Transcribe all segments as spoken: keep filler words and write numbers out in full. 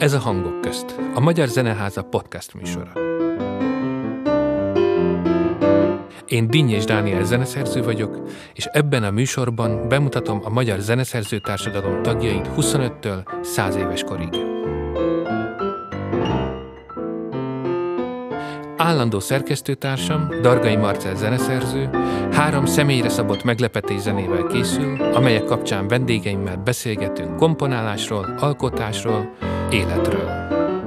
Ez a Hangok közt, a Magyar Zeneháza podcast műsora. Én Dinnyés Dániel zeneszerző vagyok, és ebben a műsorban bemutatom a magyar zeneszerző társadalom tagjait huszonöttől száz éves korig. Állandó szerkesztőtársam, Dargai Marcell zeneszerző, három személyre szabott meglepetés zenével készül, amelyek kapcsán vendégeimmel beszélgetünk komponálásról, alkotásról, életről.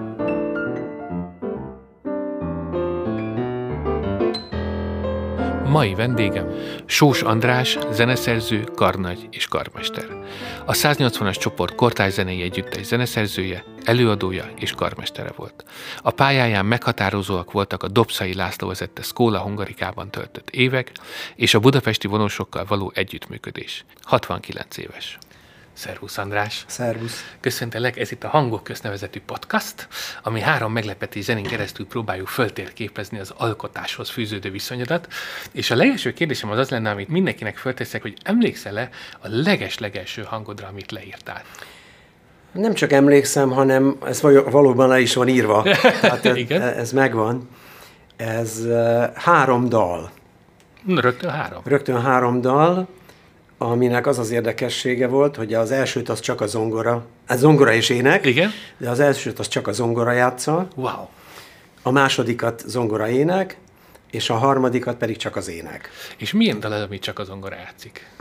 Mai vendégem Sós András, zeneszerző, karnagy és karmester. A száznyolcvanas csoport kortárszenei együttes zeneszerzője, előadója és karmestere volt. A pályáján meghatározóak voltak a Dobszai László vezette Schola Hungaricában töltött évek és a budapesti vonósokkal való együttműködés. hatvankilenc éves. Szervusz András! Szervusz! Köszöntelek, ez itt a Hangok közt nevezetű podcast, ami három meglepetés zenén keresztül próbáljuk föltérképezni az alkotáshoz fűződő viszonyodat, és a legelső kérdésem az az lenne, amit mindenkinek fölteszek, hogy emlékszel-e a leges-legelső hangodra, amit leírtál? Nem csak emlékszem, hanem ez valóban le is van írva. Tehát ez, ez megvan. Ez három dal. Rögtön három? Rögtön három dal, aminek az az érdekessége volt, hogy az elsőt az csak a zongora, ez zongora és ének, igen? De az elsőt az csak a zongora játsza, wow. A másodikat zongora ének, és a harmadikat pedig csak az ének. És milyen dal az, amit csak a zongora játszik?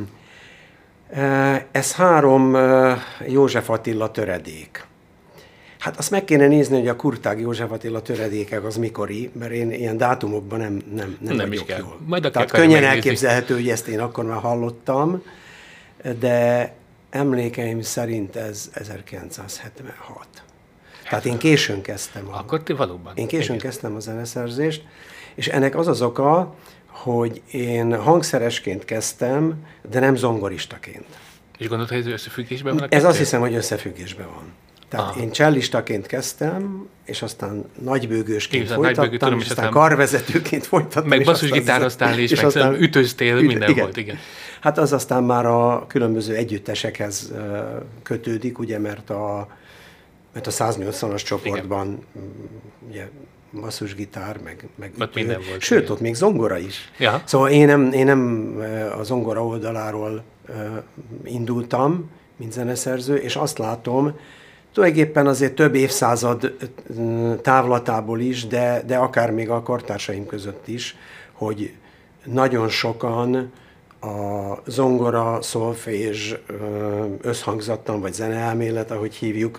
Ez három József Attila töredék. Hát azt meg kéne nézni, hogy a Kurtág József Attila töredékek az mikori, mert én ilyen dátumokban nem, nem, nem, nem vagyok jól. Majd Tehát könnyen megnézni. Elképzelhető, hogy ezt én akkor már hallottam, de emlékeim szerint ez ezerkilencszázhetvenhat. Tehát én későn kezdtem. A, akkor te valóban. Én későn igen. kezdtem a zeneszerzést, és ennek az az oka, hogy én hangszeresként kezdtem, de nem zongoristaként. És gondolod, hogy ez összefüggésben van? Ez azt hiszem, hogy összefüggésben van. Tehát aha. Én cellistaként kezdtem, és aztán nagybőgősként igen, folytattam, nagybőgő, tudom, és aztán karvezetőként folytattam. Meg basszusgitároztál, és, és meg aztán ütöztél, minden igen. volt, igen. Hát az aztán már a különböző együttesekhez kötődik, ugye, mert a, mert a száznyolcvanas csoportban igen. ugye basszusgitár, meg, meg ott minden volt. Sőt, igen. ott még zongora is. Ja. Szóval én nem, én nem a zongora oldaláról indultam, mint zeneszerző, és azt látom, tulajdonképpen azért több évszázad távlatából is, de, de akár még a kortársaim között is, hogy nagyon sokan a zongora, szolfés összhangzattan, vagy zeneelmélet, ahogy hívjuk,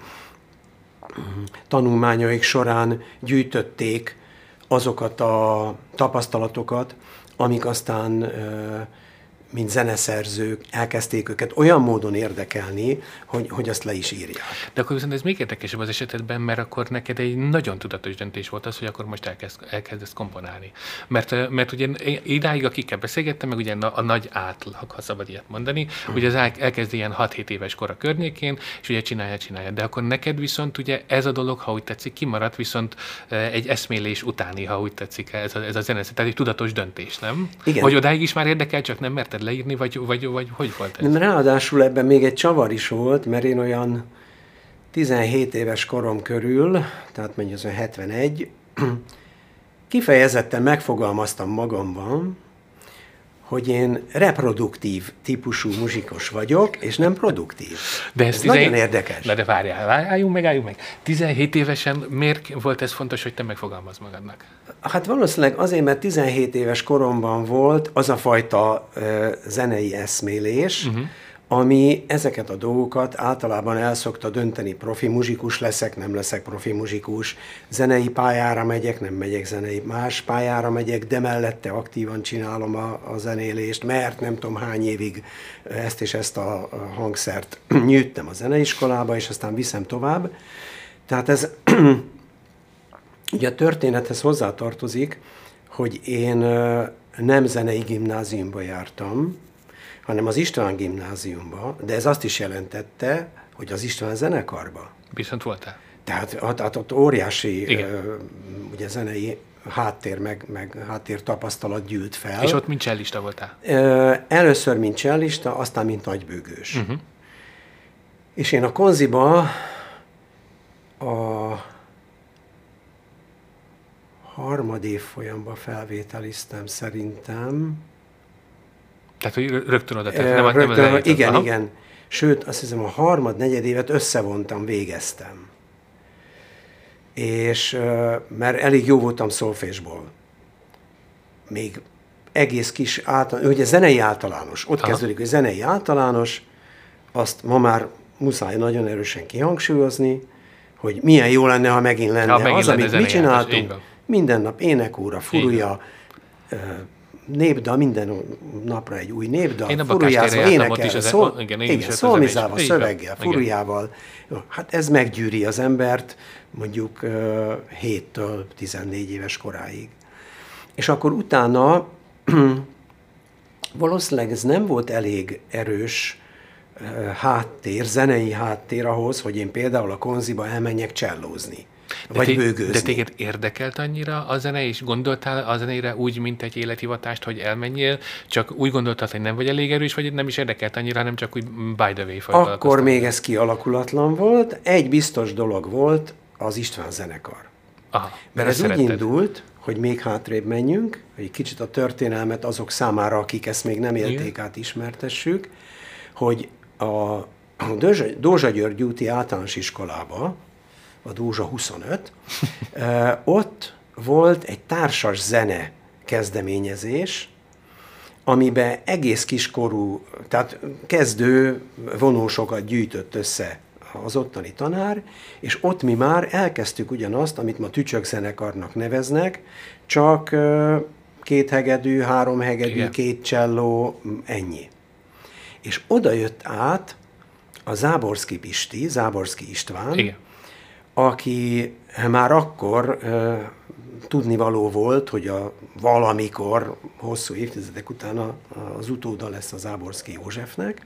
tanulmányaik során gyűjtötték azokat a tapasztalatokat, amik aztán mint zeneszerzők elkezdték őket olyan módon érdekelni, hogy, hogy azt le is írják. De akkor viszont ez még érdekesebb az esetedben, mert akkor neked egy nagyon tudatos döntés volt az, hogy akkor most elkezd, elkezdesz komponálni. Mert, mert ugye idáig, akikkel beszélgettem, meg ugye a, a nagy átlag, ha szabad ilyet mondani, hmm. ugye az elkezd ilyen hat-hét éves kora környékén, és ugye csinálja, csinálja. De akkor neked viszont ugye ez a dolog, ha úgy tetszik, kimaradt viszont egy eszmélés utáni, ha úgy tetszik ez a, ez a zeneszerző. Tehát egy tudatos döntés, nem? Igen. Hogy odáig is már érdekel, csak nem merted leírni, vagy, vagy, vagy hogy volt ez? Nem, ráadásul ebben még egy csavar is volt, mert én olyan tizenhét éves korom körül, tehát mondjuk az olyan hetvenegy, kifejezetten megfogalmaztam magamban, hogy én reproduktív típusú muzsikus vagyok, és nem produktív. De ez, ez tizen... nagyon érdekes. Na de várjál, álljunk meg, álljunk meg. tizenhét évesen miért volt ez fontos, hogy te megfogalmazd magadnak? Hát valószínűleg azért, mert tizenhét éves koromban volt az a fajta uh, zenei eszmélés, uh-huh. ami ezeket a dolgokat általában el szokta dönteni. Profi muzsikus leszek, nem leszek profi muzsikus, zenei pályára megyek, nem megyek zenei, más pályára megyek, de mellette aktívan csinálom a, a zenélést, mert nem tudom hány évig ezt és ezt a, a hangszert nyűjtem a zeneiskolába, és aztán viszem tovább. Tehát ez ugye a történethez hozzátartozik, hogy én nem zenei gimnáziumba jártam, hanem az István gimnáziumba, de ez azt is jelentette, hogy az István zenekarba. Viszont voltál? Tehát, tehát ott óriási uh, ugye, zenei háttér, meg, meg háttér tapasztalat gyűlt fel. És ott mint csellista voltál? Uh, először mint csellista, aztán mint nagybőgős. Uh-huh. És én a konziba a harmad évfolyamban felvételiztem szerintem. Tehát, hogy rögtön oda tett, nem, rögtön, nem az igen, Aha. igen. Sőt, azt hiszem a harmad, negyed évet összevontam, végeztem. És, mert elég jó voltam szolfésból. Még egész kis általános, ugye zenei általános. Ott Aha. kezdődik, hogy zenei általános, azt ma már muszáj nagyon erősen kihangsúlyozni, hogy milyen jó lenne, ha megint lenne. Ha megint az, lenne amit mi csináltunk, minden nap énekóra, furúja, népdal, minden napra egy új népdal, furujázva, énekelve, szól, igen, igen, szolmizálva, szöveggel, furujával. Hát ez meggyűri az embert mondjuk héttől tizennégy éves koráig. És akkor utána valószínűleg ez nem volt elég erős háttér, zenei háttér ahhoz, hogy én például a konziba elmenjek csellózni. De vagy bőgőzni. De téged érdekelt annyira a zene, és gondoltál a zenére úgy, mint egy élethivatást, hogy elmenjél, csak úgy gondoltad, hogy nem vagy elég erős, vagy nem is érdekelt annyira, hanem csak úgy by the way foglalkoztál? Akkor még ez kialakulatlan volt. Egy biztos dolog volt, az István zenekar. Aha, mert ez szeretted. Úgy indult, hogy még hátrébb menjünk, hogy egy kicsit a történelmet azok számára, akik ezt még nem élték át, ismertessük, hogy a Dózsa György úti általános iskolába, a Dózsa huszonöt, ott volt egy társas zene kezdeményezés, amiben egész kiskorú, tehát kezdő vonósokat gyűjtött össze az ottani tanár, és ott mi már elkezdtük ugyanazt, amit ma tücsökzenekarnak neveznek, csak két hegedű, három hegedű, Igen. két cselló, ennyi. És oda jött át a Záborszky Pisti, Záborszky István, Igen. aki már akkor uh, tudnivaló volt, hogy a valamikor, hosszú évtizedek után a, az utóda lesz a Záborszky Józsefnek,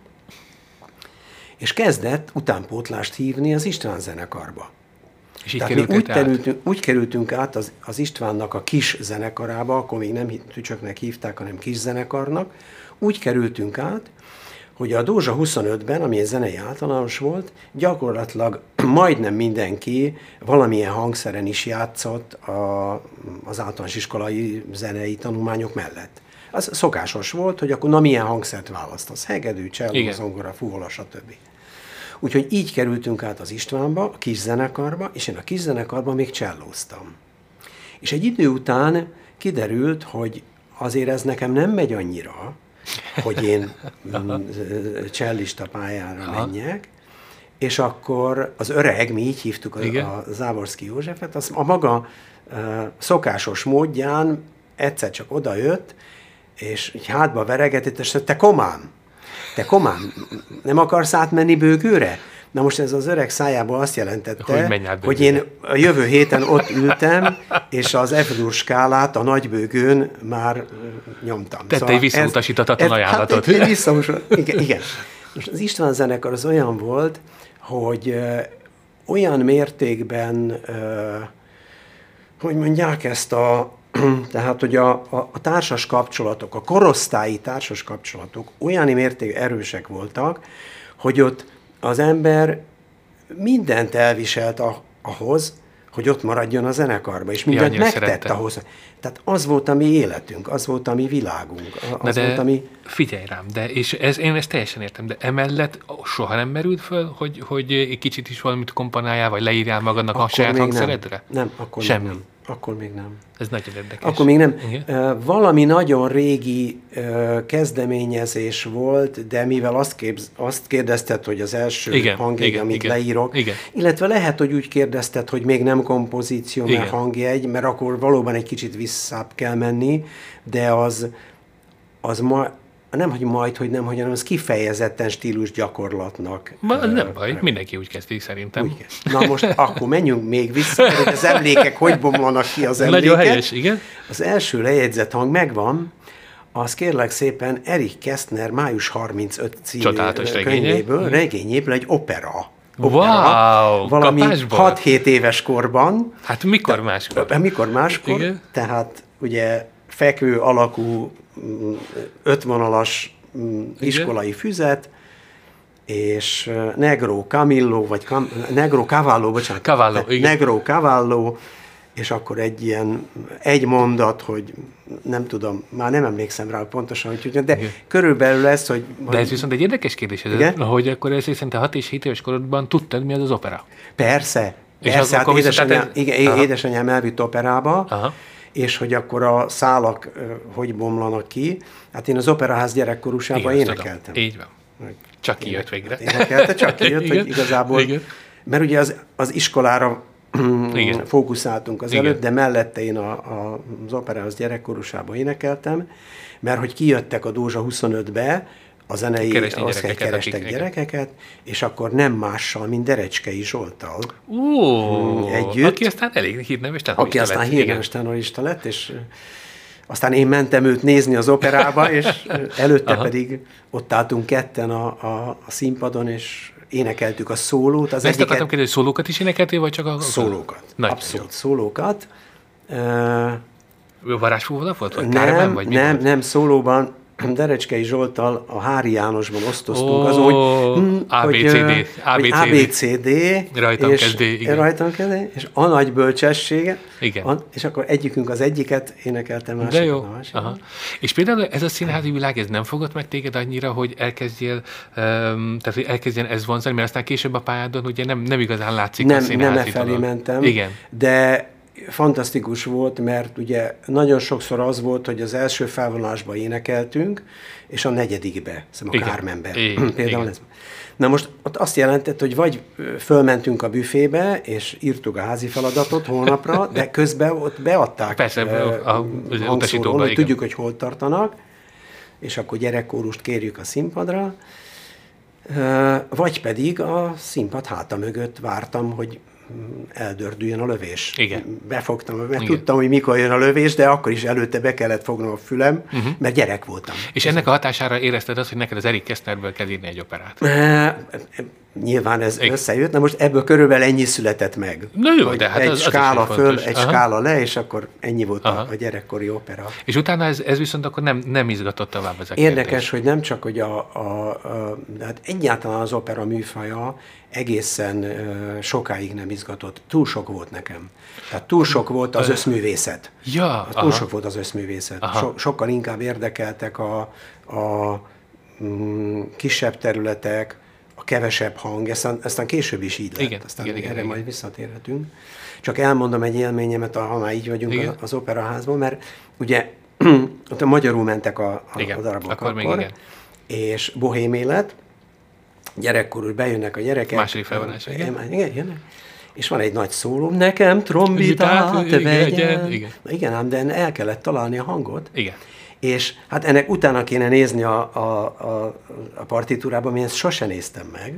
és kezdett utánpótlást hívni az István zenekarba. És így Tehát mi úgy, terültünk, úgy kerültünk át az, az Istvánnak a kis zenekarába, akkor még nem tücsöknek hívták, hanem kis zenekarnak, úgy kerültünk át, hogy a Dózsa huszonötben, ami egy zenei általános volt, gyakorlatilag majdnem mindenki valamilyen hangszeren is játszott a, az általános iskolai zenei tanulmányok mellett. Az szokásos volt, hogy akkor na milyen hangszert választasz? Hegedű, cselló, zongora, fuvola, stb. Úgyhogy így kerültünk át az Istvánba, a kis zenekarba, és én a kis zenekarban még csellóztam. És egy idő után kiderült, hogy azért ez nekem nem megy annyira, hogy én csellista pályára Aha. menjek, és akkor az öreg, mi így hívtuk a, a Záborszky Józsefet, az a maga uh, szokásos módján egyszer csak odajött, és így hátba veregetett, és te komám, te komám, nem akarsz átmenni bőgőre? Na most ez az öreg szájából azt jelentette, hogy, hogy én a jövő héten ott ültem, és az F-dur skálát a nagybőgőn már nyomtam. Tette szóval egy visszautasítatlan ajánlatot. Hát egy visszautasítatlan, igen, igen. Most az István zenekar az olyan volt, hogy uh, olyan mértékben, uh, hogy mondják ezt a, tehát, hogy a, a, a társas kapcsolatok, a korosztályi társas kapcsolatok olyan mértékben erősek voltak, hogy ott az ember mindent elviselt a, ahhoz, hogy ott maradjon a zenekarba, és mindent ja, megtett szerettem. ahhoz. Tehát az volt a mi életünk, az volt a mi világunk. Az de volt, ami... figyelj rám, de és ez, én ezt teljesen értem, de emellett soha nem merült föl, hogy, hogy egy kicsit is valamit kompanáljál, vagy leírjál magadnak akkor a saját hangszeredre? Nem, nem, akkor Semmi. még nem. Akkor még nem. Ez nagyon érdekes. Akkor még nem. Igen? Valami nagyon régi kezdeményezés volt, de mivel azt, képz, azt kérdezted, hogy az első igen, hangjegy, igen, amit igen, leírok, igen. illetve lehet, hogy úgy kérdezted, hogy még nem kompozíció, mert igen. hangjegy, mert akkor valóban egy kicsit visszább kell menni, de az, az ma, nem, hogy majd, hogy nem, hogy hanem az kifejezetten stílus gyakorlatnak. Ma, nem baj, re- mindenki úgy kezdi szerintem. Úgy kezd. Na most akkor menjünk még vissza, hogy az emlékek hogy bomlanak ki az emlékek. Nagyon helyes, igen. Az első lejegyzett hang megvan, az kérlek szépen Erich Kästner május harmincötödike című könyvéből, regényéből egy opera. opera wow, valami kapásból. hat-hét éves korban. Hát mikor máskor? De, mikor máskor, igen. Tehát ugye fekvő alakú ötvonalas iskolai füzet, és Negro Camillo, vagy Cam, Negro Cavallo, bocsánat. Cavallo, igen. Negro Cavallo, és akkor egy ilyen, egy mondat, hogy nem tudom, már nem emlékszem rá pontosan, hogy, de igen. körülbelül ez, hogy... De ez viszont egy érdekes kérdés, ez, hogy akkor ez viszont a hat és hét éves korodban tudtad, mi az az opera? Persze. És persze, hát édesanyám, ez... igen, édesanyám elvitt operába, Aha. és hogy akkor a szálak hogy bomlanak ki. Hát én az Operaház gyerekkorúsában igen, énekeltem. Tudom. Így van. Csak kijött végre. Énekelte, csak kijött, hogy igazából... Igen. Mert ugye az, az iskolára igen. fókuszáltunk az igen. előtt, de mellette én a, a, az Operaház gyerekkorúsában énekeltem, mert hogy kijöttek a Dózsa huszonötbe, a zenei keresni gyerekeket, kerestek akik, gyerekeket, és akkor nem mással, mint Derecskei Zsolttal. Ó, együtt. Aki aztán elég hírneves tenorista lett. Aki aztán hírneves tenorista lett, és aztán én mentem őt nézni az operába, és előtte Aha. pedig ott álltunk ketten a, a, a színpadon, és énekeltük a szólót. Az ezt egyiket... akartam kérdezni, hogy szólókat is énekeltél, vagy csak a... Szólókat. Nagy abszolút jó. szólókat. Uh, Varázsfúvola volt? Vagy nem, Kármán, vagy nem, volt? nem, szólóban Derecskei Zsolttal a Hári Jánosban osztoztunk, oh, azon, hogy, hm, á bé cé dé, hogy á bé cé dé, rajtam és, kezdé, igen. Rajtam kezdé, és a nagy bölcsessége, igen. A, és akkor egyikünk az egyiket énekelte, másik de jó. a másik. Aha. És például ez a színházi világ, ez nem fogott meg téged annyira, hogy elkezdjél, um, tehát hogy elkezdjen ez vonzani, mert aztán később a pályádon ugye nem, nem igazán látszik nem, a színházi Nem e felé mentem, igen. de fantasztikus volt, mert ugye nagyon sokszor az volt, hogy az első felvonásban énekeltünk, és a negyedikbe, szóval a Kármenbe. Például ez. Na most ott azt jelentett, hogy vagy fölmentünk a büfébe, és írtuk a házi feladatot holnapra, de közben ott beadták Persze, a, a, a hangszóron, hogy tudjuk, hogy hol tartanak, és akkor gyerekkórust kérjük a színpadra, vagy pedig a színpad háta mögött vártam, hogy eldördüljön a lövés. Igen. Befogtam, mert Igen. tudtam, hogy mikor jön a lövés, de akkor is előtte be kellett fognom a fülem, uh-huh. mert gyerek voltam. És ennek a hatására érezted azt, hogy neked az Erik Kästnerből kell írni egy operát? E, nyilván ez Igen. összejött, na most ebből körülbelül ennyi született meg. Na jó, de hát egy az, skála az föl, egy Aha. skála le, és akkor ennyi volt a, a gyerekkori opera. És utána ez, ez viszont akkor nem, nem izgatott tovább ez a Érdekes, kérdés. hogy nem csak, hogy a, a, a hát egyáltalán az opera műfaja egészen uh, sokáig nem izgatott. Túl sok volt nekem. Tehát túl sok volt az összművészet. Ja, túl aha. sok volt az összművészet. So, sokkal inkább érdekeltek a, a mm, kisebb területek, a kevesebb hang, aztán, aztán később is így lett. Igen, aztán igen, erre igen, majd igen. visszatérhetünk. Csak elmondom egy élményemet, ha már így vagyunk igen. az operaházban, mert ugye ott a magyarul mentek a, a, igen, a darabok akkor, akkor, még igen. és bohém élet, gyerekkorul bejönnek a gyerekek. Második felvonás, igen. igen. igen. És van egy nagy szóló, nekem trombitát vegyen. Igen. igen, ám de el kellett találni a hangot. Igen. És hát ennek utána kéne nézni a, a, a, a partitúrában, én ezt sose néztem meg.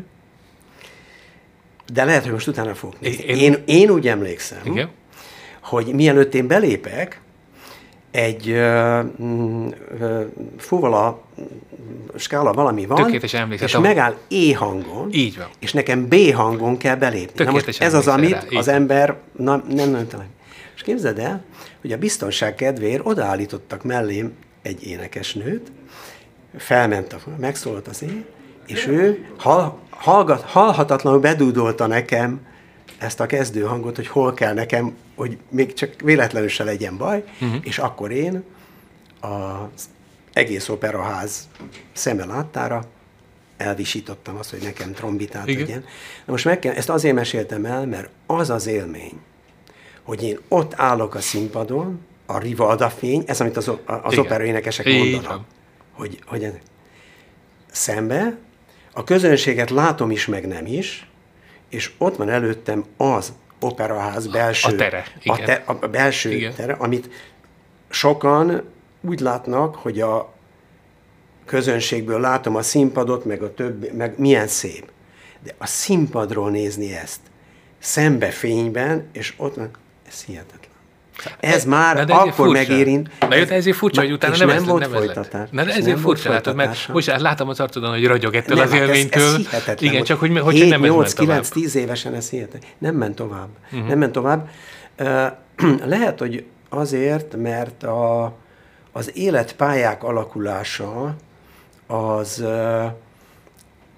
De lehet, hogy most utána fogok nézni. Én, én, én úgy emlékszem, igen. hogy mielőtt én belépek, egy uh, uh, fuvola skála valami van, és megáll E hangon, így van. és nekem B hangon kell belépni. Na most ez az, amit rá, az ember na, nem, nem talán. És képzeld el, hogy a biztonság kedvéért odaállítottak mellém egy énekesnőt, felment, a, megszólalt az én, és ő hall, hallgat, hallhatatlanul bedúdolta nekem ezt a kezdőhangot, hogy hol kell nekem, hogy még csak véletlenül se legyen baj, uh-huh. és akkor én az egész operaház szeme láttára elvisítottam azt, hogy nekem trombitát legyen. Na most meg kell, ezt azért meséltem el, mert az az élmény, hogy én ott állok a színpadon, a Rivalda fény, ez, amit az, az operaénekesek mondanak, hogy, hogy szembe, a közönséget látom is, meg nem is, és ott van előttem az operaház belső, a tere, a, te, a belső igen. tere, amit sokan úgy látnak, hogy a közönségből látom a színpadot, meg a többi, meg milyen szép. De a színpadról nézni ezt, szembe fényben, és ott van, ez hihetetlen. Ez már de akkor furcsa. megérint. Na jó, de ezért furcsa, hogy utána nem, nem ez volt nem folytatás. Na de ezért furcsa, látod, mert most látom az arcodon, hogy ragyog ettől nem, az élménytől. Ez, ez hihetetlen. Igen, csak hogy, hogy nem nyolc kilenc tíz évesen ez hihetetlen. Nem ment tovább. Uh-huh. Nem ment tovább. Uh, lehet, hogy azért, mert a, az életpályák alakulása az, uh,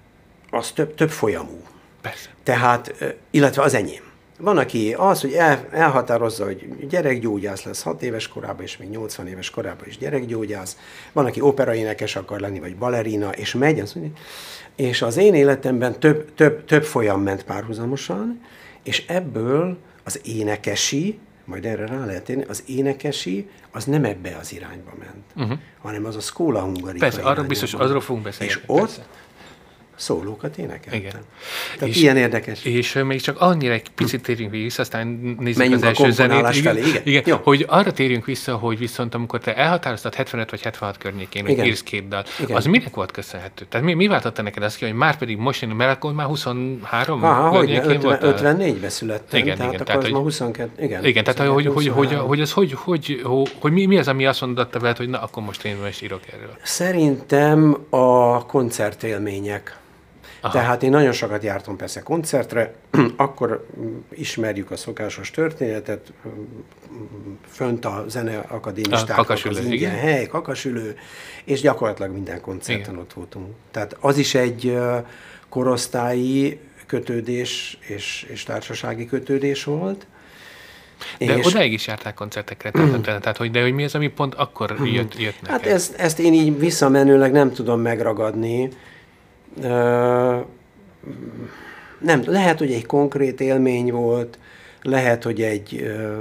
az több, több folyamú. Persze. Tehát, illetve az enyém. Van, aki az, hogy el, elhatározza, hogy gyerekgyógyász lesz hat éves korában, és még nyolcvan éves korában is gyerekgyógyász. Van, aki operaénekes akar lenni, vagy balerina, és megy. Az, és az én életemben több, több, több folyam ment párhuzamosan, és ebből az énekesi, majd erre rá lehet térni, az énekesi, az nem ebbe az irányba ment, uh-huh. hanem az a Schola Hungarica. Persze, arra biztos, azról fogunk beszélni. És ott persze. szólókat énekeltem. Igen. Tehát és, ilyen érdekes. És még csak annyira egy picit térjünk vissza, aztán nézzük Menjünk az első zenét. Igen, felé, igen. igen Jó. Hogy arra térjünk vissza, hogy viszont amikor te elhatároztad hetvenöt vagy hetvenhat környékén, hogy írsz két dal, igen. az minek volt köszönhető? Tehát mi, mi váltotta neked azt ki, hogy már pedig most én, mert akkor már huszonhárom környékén voltál? ötvennégyben születtem, igen, tehát igen, akkor tehát, az hogy, ma huszonkettő, igen. Igen, tehát hogy, hogy, hogy, hogy, az, hogy, hogy, hogy, hogy mi, mi az, ami azt mondotta veled, hogy na, akkor most én most írok erről? Szerintem a koncertélmények. Aha. Tehát én nagyon sokat jártam persze koncertre, akkor ismerjük a szokásos történetet, fönt a zeneakadémistáknak az ingyen hely, kakasülő, és gyakorlatilag minden koncerten igen. ott voltunk. Tehát az is egy korosztályi kötődés és, és társasági kötődés volt. De és odáig is járták koncertekre, tehát, tehát hogy, de hogy mi az, ami pont akkor jött, jött neked? Hát ezt, ezt én így visszamenőleg nem tudom megragadni. Uh, nem, lehet, hogy egy konkrét élmény volt, lehet, hogy egy, uh,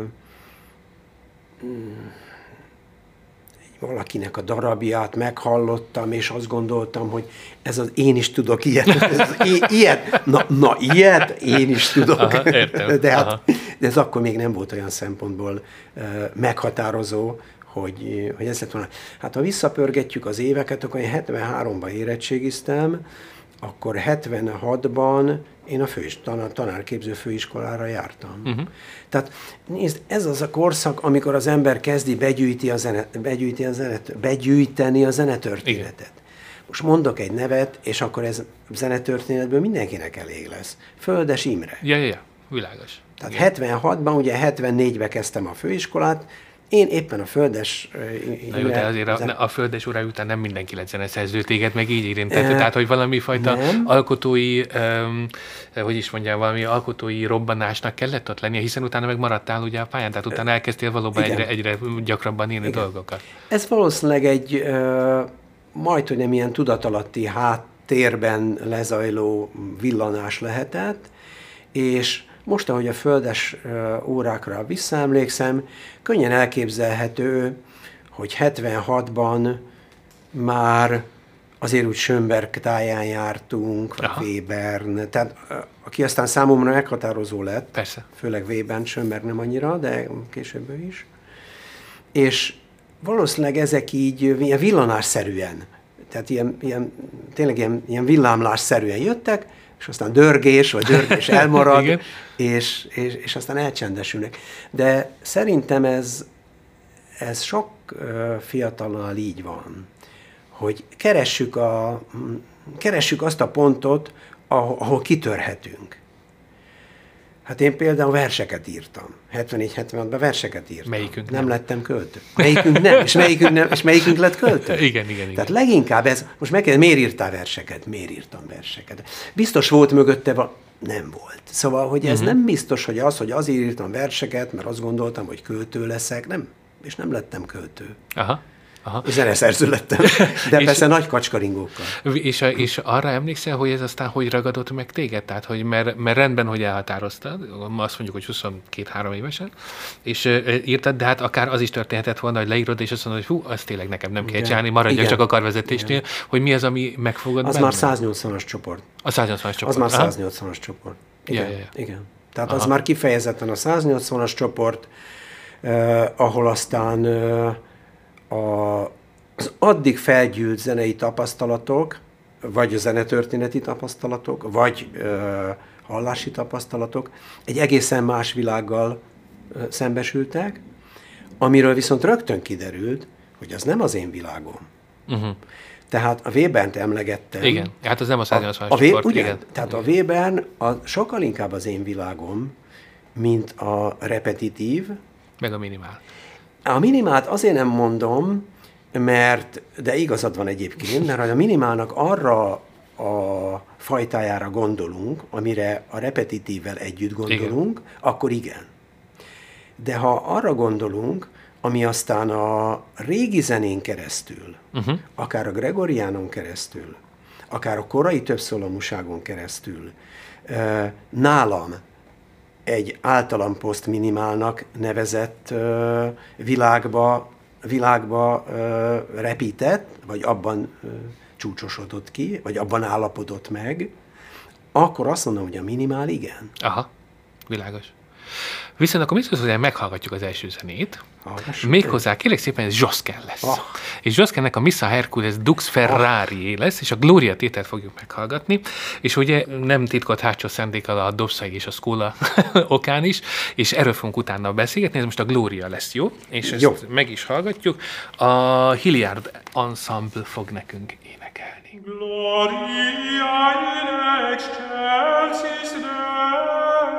egy valakinek a darabját meghallottam, és azt gondoltam, hogy ez az én is tudok ilyet. Ez, ilyet na, na, ilyet én is tudok. Aha, értem. De, hát, Aha. de ez akkor még nem volt olyan szempontból uh, meghatározó, hogy, hogy ez lett volna. Hát ha visszapörgetjük az éveket, akkor én hetvenháromban érettségiztem, akkor hetvenhatban én a főis, tanár, tanárképző főiskolára jártam. Uh-huh. Tehát nézd, ez az a korszak, amikor az ember kezdi begyűjti a zene, begyűjti a zenet, begyűjteni a zenetörténetet. Igen. Most mondok egy nevet, és akkor ez zenetörténetből mindenkinek elég lesz. Földes Imre. Ja, ja, ja. Világos. Tehát igen. hetvenhatban, ugye hetvennégyben kezdtem a főiskolát, én éppen a Földes... Na jó, de azért a, a Földes órája után nem mindenki lett zeneszerző, téged meg így érintett. E, tehát, hogy valami fajta nem. alkotói, um, hogy is mondjam, valami alkotói robbanásnak kellett ott lennie, hiszen utána meg maradtál ugye a pályán, tehát utána elkezdtél valóban egyre, egyre gyakrabban írni igen. dolgokat. Ez valószínűleg egy uh, majd, hogy nem ilyen tudatalatti háttérben lezajló villanás lehetett, és most, ahogy a Földes órákra visszaemlékszem, könnyen elképzelhető, hogy hetvenhatban már azért úgy Schönberg táján jártunk, vagy Webern, tehát aki aztán számomra meghatározó lett, persze. főleg Webern, Schönberg nem annyira, de később ő is. És valószínűleg ezek így ilyen villanásszerűen, tehát ilyen, ilyen, tényleg ilyen, ilyen villámlásszerűen jöttek, és aztán dörgés, vagy dörgés elmarad, és, és, és aztán elcsendesülnek. De szerintem ez, ez sok uh, fiatalnál így van, hogy keressük, a, keressük azt a pontot, ahol, ahol kitörhetünk. Hát én például verseket írtam. hetvennégy hetvenhatban verseket írtam. Melyikünk nem? Nem lettem költő. Melyikünk nem, és melyikünk, nem, és melyikünk lett költő? Igen, igen, igen. Tehát leginkább ez, most meg kell, miért írtál verseket? Miért írtam verseket? Biztos volt mögötte, va- nem volt. Szóval, hogy ez uh-huh. nem biztos, hogy az, hogy azért írtam verseket, mert azt gondoltam, hogy költő leszek, nem, és nem lettem költő. Aha. Aha. Zeneszerző lettem, de és, persze nagy kacskaringókkal. És, és arra emlékszel, hogy ez aztán hogy ragadott meg téged? Tehát, hogy mert, mert rendben, hogy elhatároztad, azt mondjuk, hogy huszonkettő-három évesen, és uh, írtad, de hát akár az is történhetett volna, hogy leírod, és azt mondod, hogy hú, az tényleg nekem nem kell csinálni, maradjak csak a karvezetésnél, igen. hogy mi az, ami megfogad Az benne? már száznyolcvanas csoport. A száznyolcvanas csoport. Az már száznyolcvanas csoport. Igen, ja, ja, ja. igen. Tehát Aha. az már kifejezetten a száznyolcvanas csoport, eh, ahol aztán eh, a, az addig felgyűlt zenei tapasztalatok, vagy a zenetörténeti tapasztalatok, vagy ö, hallási tapasztalatok egy egészen más világgal ö, szembesültek, amiről viszont rögtön kiderült, hogy az nem az én világom. Uh-huh. Tehát a Webert emlegettem. Igen, hát az nem a száznyolcvanas a, a csoport. Ugyan, igen. Tehát igen. a Webern a, sokkal inkább az én világom, mint a repetitív. Meg a minimál. A minimált azért nem mondom, mert, de igazad van egyébként, mert a minimálnak arra a fajtájára gondolunk, amire a repetitívvel együtt gondolunk, igen. akkor igen. De ha arra gondolunk, ami aztán a régi zenén keresztül, uh-huh. akár a gregoriánon keresztül, akár a korai többszólamúságon keresztül, nálam egy általam posztminimálnak nevezett világba, világba repített, vagy abban csúcsosodott ki, vagy abban állapodott meg, akkor azt mondom, hogy a minimál igen. Aha, világos. Viszont akkor mit szólsz, hogy meghallgatjuk az első zenét. Hallgassuk. Méghozzá, kérlek szépen, ez Josquin lesz. Oh. És Josquinnek a Missa Hercules Dux Ferrari oh. lesz, és a Gloria tételt fogjuk meghallgatni. És ugye nem titkolt hátsó szándékkal a Dobszai és a Scola okán is, és erről fogunk utána beszélgetni, ez most a Gloria lesz, jó? És ezt jó. meg is hallgatjuk. A Hilliard Ensemble fog nekünk énekelni. Gloria in excelsis Deo.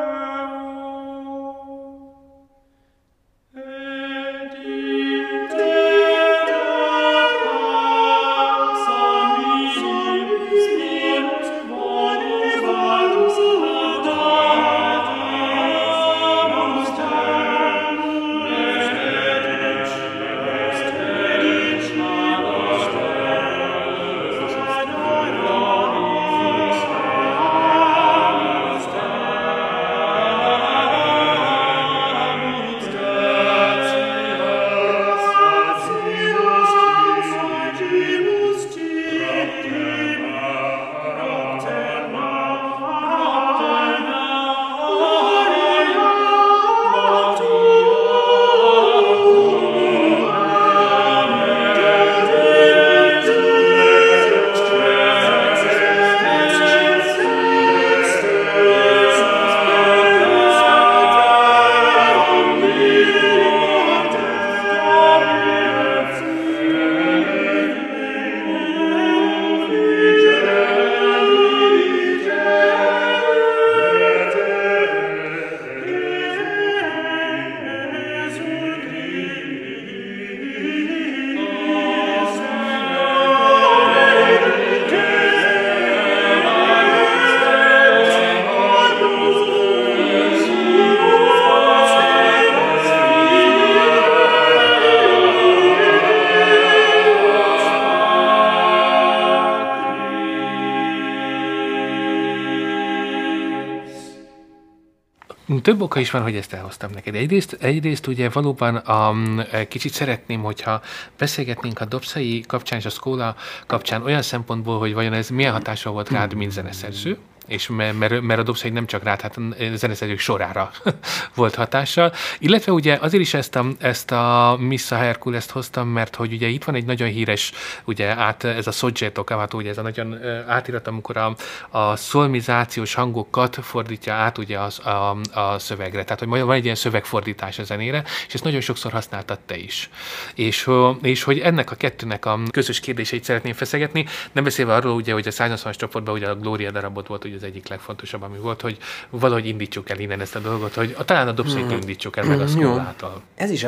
Több oka is van, hogy ezt elhoztam neked. Egyrészt, egyrészt ugye valóban um, kicsit szeretném, hogyha beszélgetnénk a Dobszai kapcsán és a Scola kapcsán olyan szempontból, hogy vajon ez milyen hatással volt rád, mint zeneszerző, és mert, mert a Dobszai nem csak rád, hát zeneszerzők sorára volt hatással. Illetve ugye azért is ezt a, ezt a Missa Herculest hoztam, mert hogy ugye itt van egy nagyon híres, ugye át, ez a soggetto cavato, ugye ez a nagyon átirat, amikor a, a szolmizációs hangokat fordítja át ugye a, a, a szövegre. Tehát, hogy van egy ilyen szövegfordítás a zenére, és ezt nagyon sokszor használtad te is. És, és hogy ennek a kettőnek a közös kérdéseit szeretném feszegetni, nem beszélve arról, ugye, hogy a száznyolcvanas csoportban ugye a Gloria darabot volt ugye az egyik legfontosabb, ami volt, hogy valahogy indítsuk el innen ezt a dolgot, hogy a, talán a Dobszait hmm. indítsuk el meg a Scolától. Ez is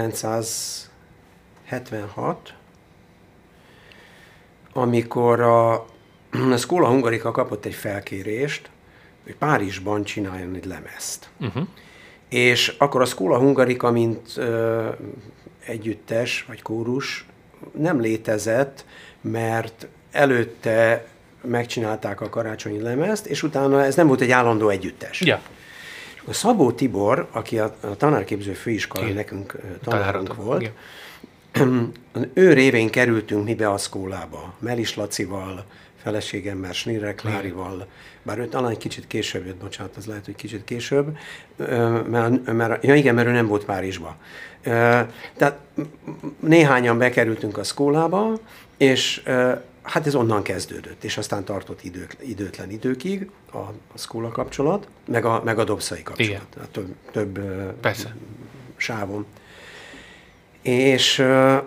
ezerkilencszázhetvenhat, amikor a, a Scola Hungarica kapott egy felkérést, hogy Párizsban csináljon egy lemezt. Uh-huh. És akkor a Scola Hungarica, mint ö, együttes vagy kórus nem létezett, mert előtte megcsinálták a karácsonyi lemezt, és utána ez nem volt egy állandó együttes. Ja. A Szabó Tibor, aki a, a tanárképző főiskolán nekünk tanárunk volt, igen. ő révén kerültünk mi be a Scolába. Melis Lacival, feleségemmel, Schnirre Klárival, bár ő talán egy kicsit később jött, bocsánat, az lehet, hogy kicsit később, mert, mert, ja igen, mert ő nem volt Párizsba. Tehát néhányan bekerültünk a Scolába, és hát ez onnan kezdődött, és aztán tartott idők, időtlen időkig a, a Scola kapcsolat, meg a, meg a Dobszai kapcsolat. Több, több Persze. sávon. És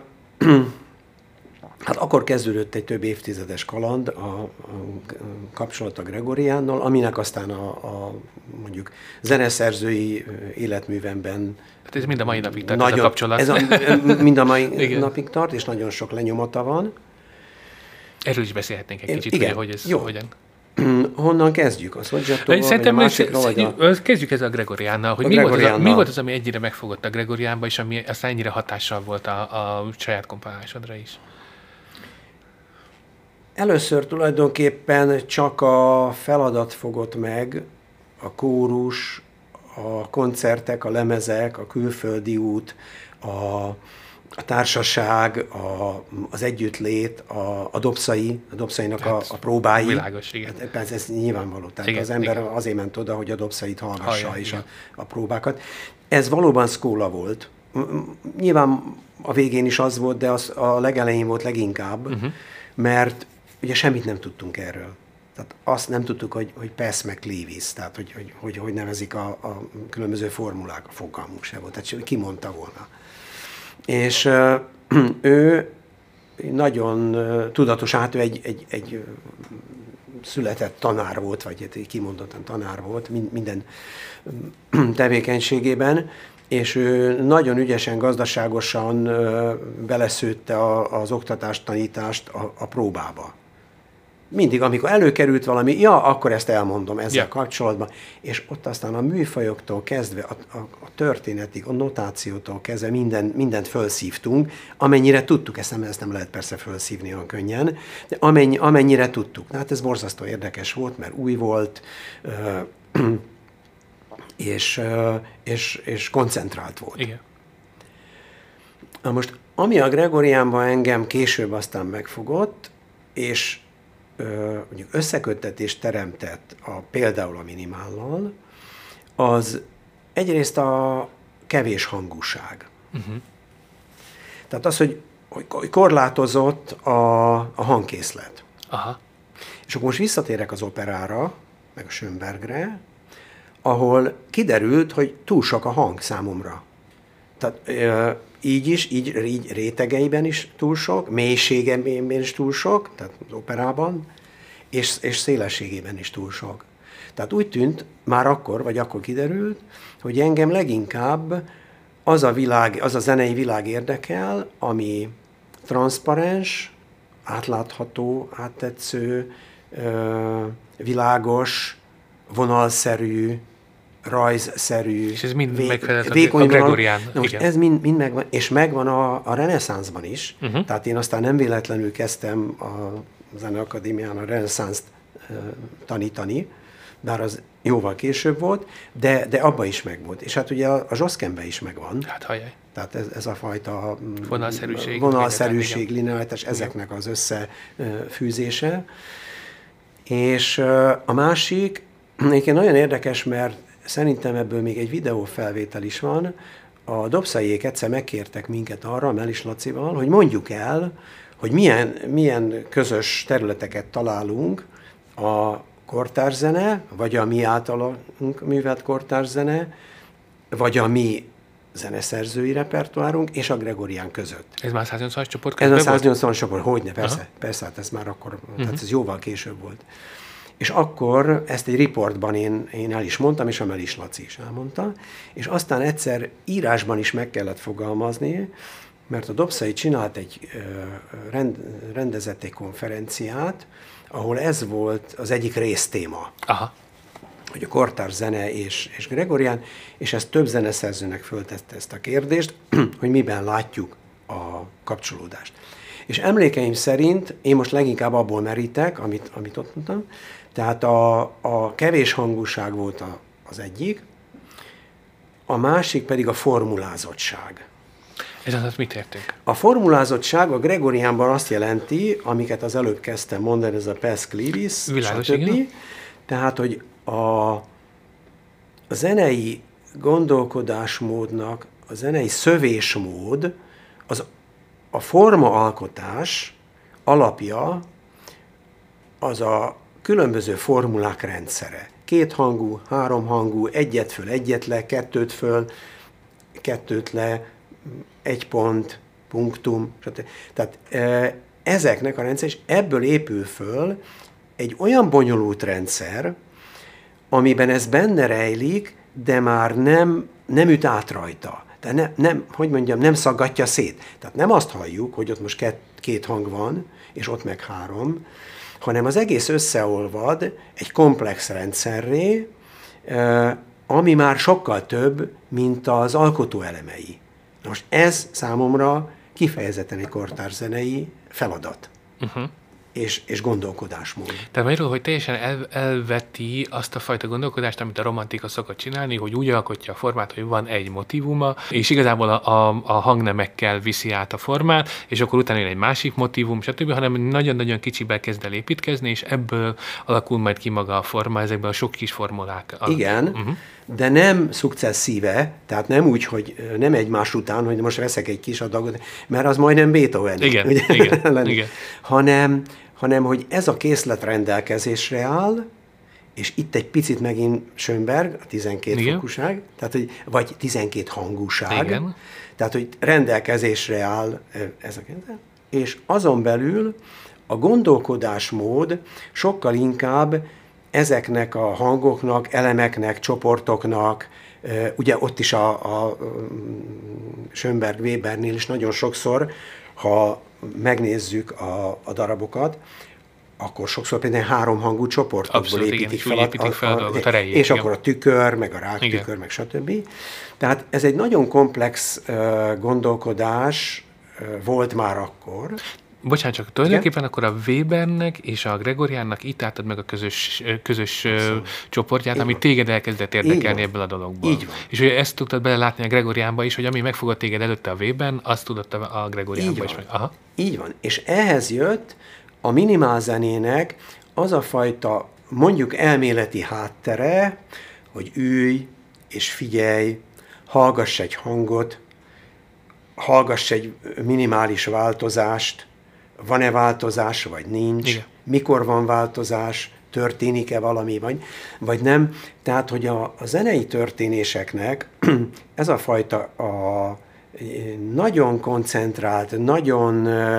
hát akkor kezdődött egy több évtizedes kaland a, a, a kapcsolat a Gregoriánnal, aminek aztán a, a mondjuk zeneszerzői életművemben hát ez mind a mai napig tart nagyon, ez a kapcsolat. Ez a, mind a mai napig tart, és nagyon sok lenyomata van. Erről is beszélhetnénk egy Én, kicsit, igen, hogy, hogy ez jó. hogyan. Honnan kezdjük? A Szoggiattóval, vagy a másikra, vagy a... Kezdjük ezzel a Gregoriánnal, hogy a mi, Gregoriánnal. Volt az, mi volt az, ami ennyire megfogott a Gregoriánba, és ami aztán ennyire hatással volt a, a saját komponálásodra is? Először tulajdonképpen csak a feladat fogott meg, a kórus, a koncertek, a lemezek, a külföldi út, a, a társaság, a, az együttlét, a, a dobszai, a dobszainak hát, a, a próbái. Világos, igen. Hát, ez, ez nyilvánvaló. Tehát igen, az ember igen. azért ment oda, hogy a dobszait hallgassa Hallja, és a, a próbákat. Ez valóban szkóla volt. Nyilván a végén is az volt, de az a legelején volt leginkább, uh-huh. mert ugye semmit nem tudtunk erről. Tehát azt nem tudtuk, hogy, hogy Pass meg Clevis, tehát hogy, hogy, hogy, hogy nevezik a, a különböző formulák, a fogalmunk se volt, tehát ki mondta volna. És uh, ő nagyon uh, tudatos, hát ő egy, egy, egy uh, született tanár volt, vagy egy kimondottan tanár volt minden uh, tevékenységében, és ő nagyon ügyesen, gazdaságosan uh, beleszőtte a, az oktatást, tanítást a, a próbába. Mindig, amikor előkerült valami, ja, akkor ezt elmondom ezzel yeah. kapcsolatban. És ott aztán a műfajoktól kezdve, a, a, a történetig, a notációtól kezdve minden, mindent felszívtunk, amennyire tudtuk, ezt nem, ezt nem lehet persze felszívni olyan könnyen, de amennyi, amennyire tudtuk. Hát ez borzasztó érdekes volt, mert új volt, és, és, és koncentrált volt. Igen. Na most, ami a Gregoriánban engem később aztán megfogott, és mondjuk összeköttetést teremtett a, például a minimállal, az egyrészt a kevés hangúság. Uh-huh. Tehát az, hogy, hogy korlátozott a, a hangkészlet. Aha. És akkor most visszatérek az operára, meg a Schönbergre, ahol kiderült, hogy túl sok a hang számomra. Tehát e, így is, így, így rétegeiben is túl sok, mélységében is túl sok, tehát az operában, és, és szélességében is túl sok. Tehát úgy tűnt, már akkor, vagy akkor kiderült, hogy engem leginkább az a világ, az a zenei világ érdekel, ami transzparens, átlátható, áttetsző, világos, vonalszerű, rajzszerű. És ez mind vé- megfelelt vékony a Gregorián. Na most ez mind, mind megvan, és megvan a, a reneszánszban is. Uh-huh. Tehát én aztán nem véletlenül kezdtem a Zeneakadémián a reneszánszt uh, tanítani, bár az jóval később volt, de, de abba is megvolt. És hát ugye a, a Zsoszkenben is megvan. Hát hajjaj. Tehát ez, ez a fajta vonalszerűség, vonalszerűség linearitás, ezeknek az összefűzése. És a másik, egyébként nagyon érdekes, mert szerintem ebből még egy videófelvétel is van. A dobszaiék egyszer megkértek minket arra, Melis Lacival, hogy mondjuk el, hogy milyen, milyen közös területeket találunk a kortárs-zene, vagy a mi általunk művelt kortárs-zene, vagy a mi zeneszerzői repertoárunk és a Gregorián között. Ez már száznyolcvanas csoport Ez a közben száznyolcvanas csoport, hogyne, persze, Aha. persze, hát ez már akkor, uh-huh. tehát ez jóval később volt. És akkor ezt egy riportban én, én el is mondtam, és a Melis Laci is elmondta, és aztán egyszer írásban is meg kellett fogalmazni, mert a Dobszai csinált egy, rend, rendezett egy konferenciát, ahol ez volt az egyik résztéma. Aha. Hogy a kortárs zene és, és Gregorián, és ezt több zeneszerzőnek föltette ezt a kérdést, hogy miben látjuk a kapcsolódást. És emlékeim szerint, én most leginkább abból merítek, amit, amit ott mondtam, tehát a, a kevés hangúság volt a, az egyik, a másik pedig a formulázottság. Ez az, mit értünk? A formulázottság a Gregoriánban azt jelenti, amiket az előbb kezdtem mondani, ez a Pass Clevis, stb. Tehát, hogy a, a zenei gondolkodásmódnak, a zenei szövésmód, az a formaalkotás alapja az a különböző formulák rendszere. Kéthangú, háromhangú, egyet föl, egyet le, kettőt föl, kettőt le, egy pont, punktum, stb. Tehát e, ezeknek a rendszer, és ebből épül föl egy olyan bonyolult rendszer, amiben ez benne rejlik, de már nem, nem üt át rajta. Tehát ne, nem, hogy mondjam, nem szaggatja szét. Tehát nem azt halljuk, hogy ott most kett, két hang van, és ott meg három, hanem az egész összeolvad egy komplex rendszerré, ami már sokkal több, mint az alkotó elemei. Most ez számomra kifejezetten egy kortárs-zenei feladat. Uh-huh. És, és gondolkodásmód. Tehát magyarul, hogy teljesen el, elveti azt a fajta gondolkodást, amit a romantika szokott csinálni, hogy úgy alkotja a formát, hogy van egy motívuma, és igazából a, a, a hangnemekkel viszi át a formát, és akkor utána jön egy másik motívum, stb., hanem nagyon-nagyon kicsiben kezd el építkezni, és ebből alakul majd ki maga a forma, ezekben a sok kis formulák. Igen, uh-huh. de nem szukcesszíve, tehát nem úgy, hogy nem egymás után, hogy most veszek egy kis adagot, mert az majdnem Beethoven. Igen, ugye? igen, igen. hanem hanem hogy ez a készlet rendelkezésre áll, és itt egy picit megint Schönberg, a tizenkét Igen. fokúság, tehát, hogy, vagy tizenkét hangúság, Igen. tehát, hogy rendelkezésre áll ez a készlet, és azon belül a gondolkodásmód sokkal inkább ezeknek a hangoknak, elemeknek, csoportoknak, ugye ott is a, a Schönberg Webernél is nagyon sokszor, ha megnézzük a, a darabokat, akkor sokszor például háromhangú csoportokból Abszolút, építik igen, fel, építik fel a, a, dolgot, a rejét, és igen. akkor a tükör, meg a ráktükör, igen. meg stb. Tehát ez egy nagyon komplex uh, gondolkodás uh, volt már akkor. Bocsánat, csak tulajdonképpen igen? akkor a Webernek és a Gregoriánnak itt álltad meg a közös, közös csoportját, ami téged elkezdett érdekelni ebből a dologból. Így van. És ugye ezt tudtad belelátni a Gregoriánba is, hogy ami megfogott téged előtte a Weber, azt tudott a Gregoriánba is meg. Aha. Így van. És ehhez jött a minimálzenének az a fajta, mondjuk elméleti háttere, hogy ülj és figyelj, hallgass egy hangot, hallgass egy minimális változást, van-e változás, vagy nincs, Igen. mikor van változás, történik-e valami, vagy, vagy nem. Tehát, hogy a, a zenei történéseknek ez a fajta a nagyon koncentrált, nagyon,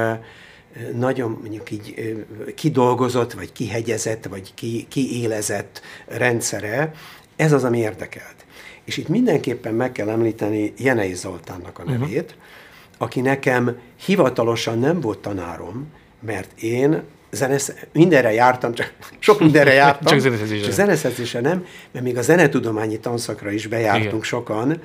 nagyon mondjuk így kidolgozott, vagy kihegyezett, vagy ki, kiélezett rendszere, ez az, ami érdekelt. És itt mindenképpen meg kell említeni Jenei Zoltánnak a nevét, uh-huh. aki nekem hivatalosan nem volt tanárom, mert én zenesz, mindenre jártam, csak sok mindenre jártam, csak zeneszerzésre. Csak zeneszerzésre nem, mert még a zenetudományi tanszakra is bejártunk Igen. sokan,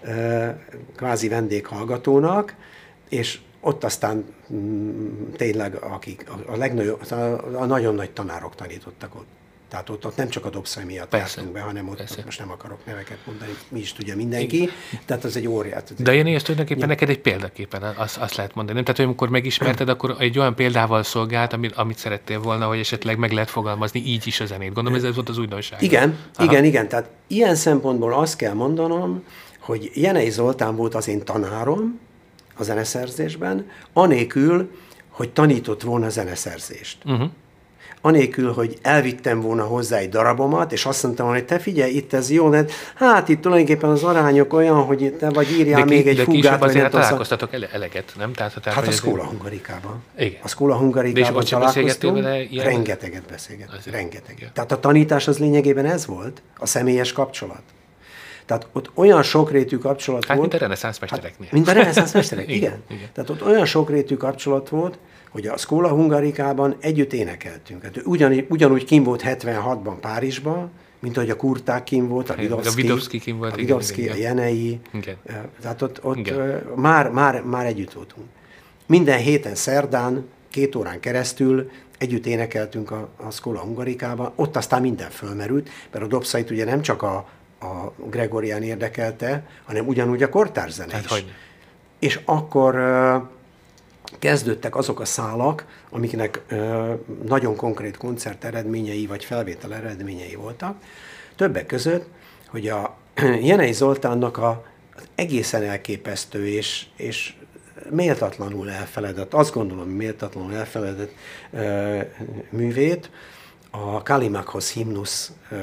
kvázi vendéghallgatónak, és ott aztán tényleg akik, a, legnagyobb, a, a nagyon nagy tanárok tanítottak ott. Tehát ott, ott nem csak a dobszai miatt jártunk be, hanem ott, ott most nem akarok neveket mondani, mi is tudja mindenki, Igen. tehát az egy óriás. De Jani, ezt tulajdonképpen ja. neked egy példaképpen, azt, azt lehet mondani. Nem? Tehát, hogy amikor megismerted, akkor egy olyan példával szolgált, amit, amit szerettél volna, hogy esetleg meg lehet fogalmazni így is a zenét. Gondolom, ez volt az újdonság. Igen, Aha. igen, igen. Tehát ilyen szempontból azt kell mondanom, hogy Jenei Zoltán volt az én tanárom a zeneszerzésben, anélkül, hogy tanított volna zeneszerzést. Uh-huh. Anélkül, hogy elvittem volna hozzá egy darabomat, és azt mondtam, hogy te figyelj, itt ez jó, de hát itt tulajdonképpen az arányok olyan, hogy te vagy írjál ki, még egy fugát. De később azért találkoztatok ele- eleget, nem? Tehát, tehát, hát a Szkóla Hungarikában. Igen. A Szkóla Hungarikában találkoztunk, rengeteget beszélgettünk, rengeteget. Igen. Tehát a tanítás az lényegében ez volt, a személyes kapcsolat. Tehát ott olyan sokrétű kapcsolat hát, volt. mint a reneszánsz mestereknél. Hát, mint a reneszánsz mesterek, igen. igen. igen. Tehát ott olyan sokrétű kapcsolat volt, hogy a Szkóla Hungarikában együtt énekeltünk. Hát ugyan, ugyanúgy kim volt hetvenhatban Párizsban, mint ahogy a Kurták kim volt, a Vidovszki kim volt. A Vidovszki, a Jenei. Igen. Tehát ott, ott már, már, már együtt voltunk. Minden héten szerdán, két órán keresztül együtt énekeltünk a, a Szkóla Hungarikában. Ott aztán minden fölmerült, mert a dobszait ugye nem csak a, a Gregorián érdekelte, hanem ugyanúgy a kortárs-zene hát is. Hogy? És akkor uh, kezdődtek azok a szálak, amiknek uh, nagyon konkrét koncert eredményei, vagy felvétel eredményei voltak. Többek között, hogy a Jenei Zoltánnak a, az egészen elképesztő és, és méltatlanul elfeledett, azt gondolom, méltatlanul elfeledett uh, művét, a Kallimakhoz himnusz uh,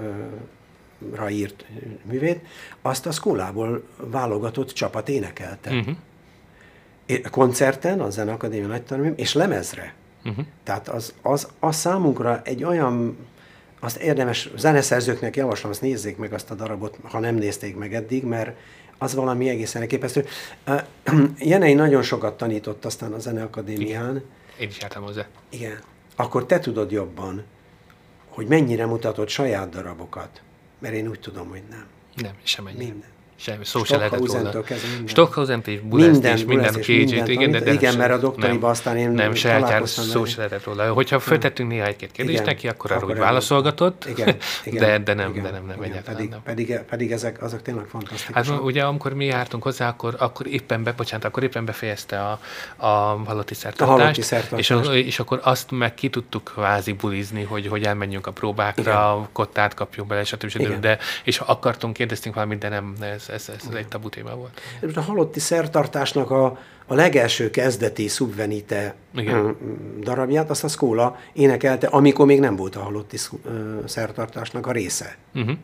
uh, ra írt művét, azt a Szkólából válogatott csapat énekelte. Uh-huh. Koncerten, a Zeneakadémia Nagytanárom, és lemezre. Uh-huh. Tehát az, az, az számunkra egy olyan, azt érdemes, zeneszerzőknek javaslom, azt nézzék meg azt a darabot, ha nem nézték meg eddig, mert az valami egészen elképesztő. Jenei nagyon sokat tanított aztán a Zeneakadémián. Igen. Én is jártam hozzá. Igen. Akkor te tudod jobban, hogy mennyire mutatott saját darabokat. Mert én úgy tudom, hogy nem. Nem, semmennyire. Minden. Semmi, szó se lehetett róla. Stockhausen és Bulest és minden Cage-t. Igen, de, de igen, mert a doktoriba aztán én nem, saját szó se lehetett róla. Hogyha feltettünk néha egy-két kérdést neki, akkor arra úgy válaszolgatott, igen, igen, de, de nem, igen, de nem, nem, igen, egyáltalán pedig, nem. Pedig, pedig ezek, azok tényleg fantasztikusak. Hát ugye, amikor mi jártunk hozzá, akkor, akkor éppen be, bocsánat, akkor éppen befejezte a, a halotti szertartást, és, és akkor azt meg ki tudtuk kvázi bulizni, hogy, hogy elmenjünk a próbákra, igen. kottát kapjunk bele, stb. De, és akartunk, kérdeztünk valamit, de nem, ez, ez, ez egy tabu téma volt. A halotti szertartásnak a, a legelső kezdeti Subvenite igen. darabját, azt a Szkóla énekelte, amikor még nem volt a halotti szertartásnak a része. Uh-huh.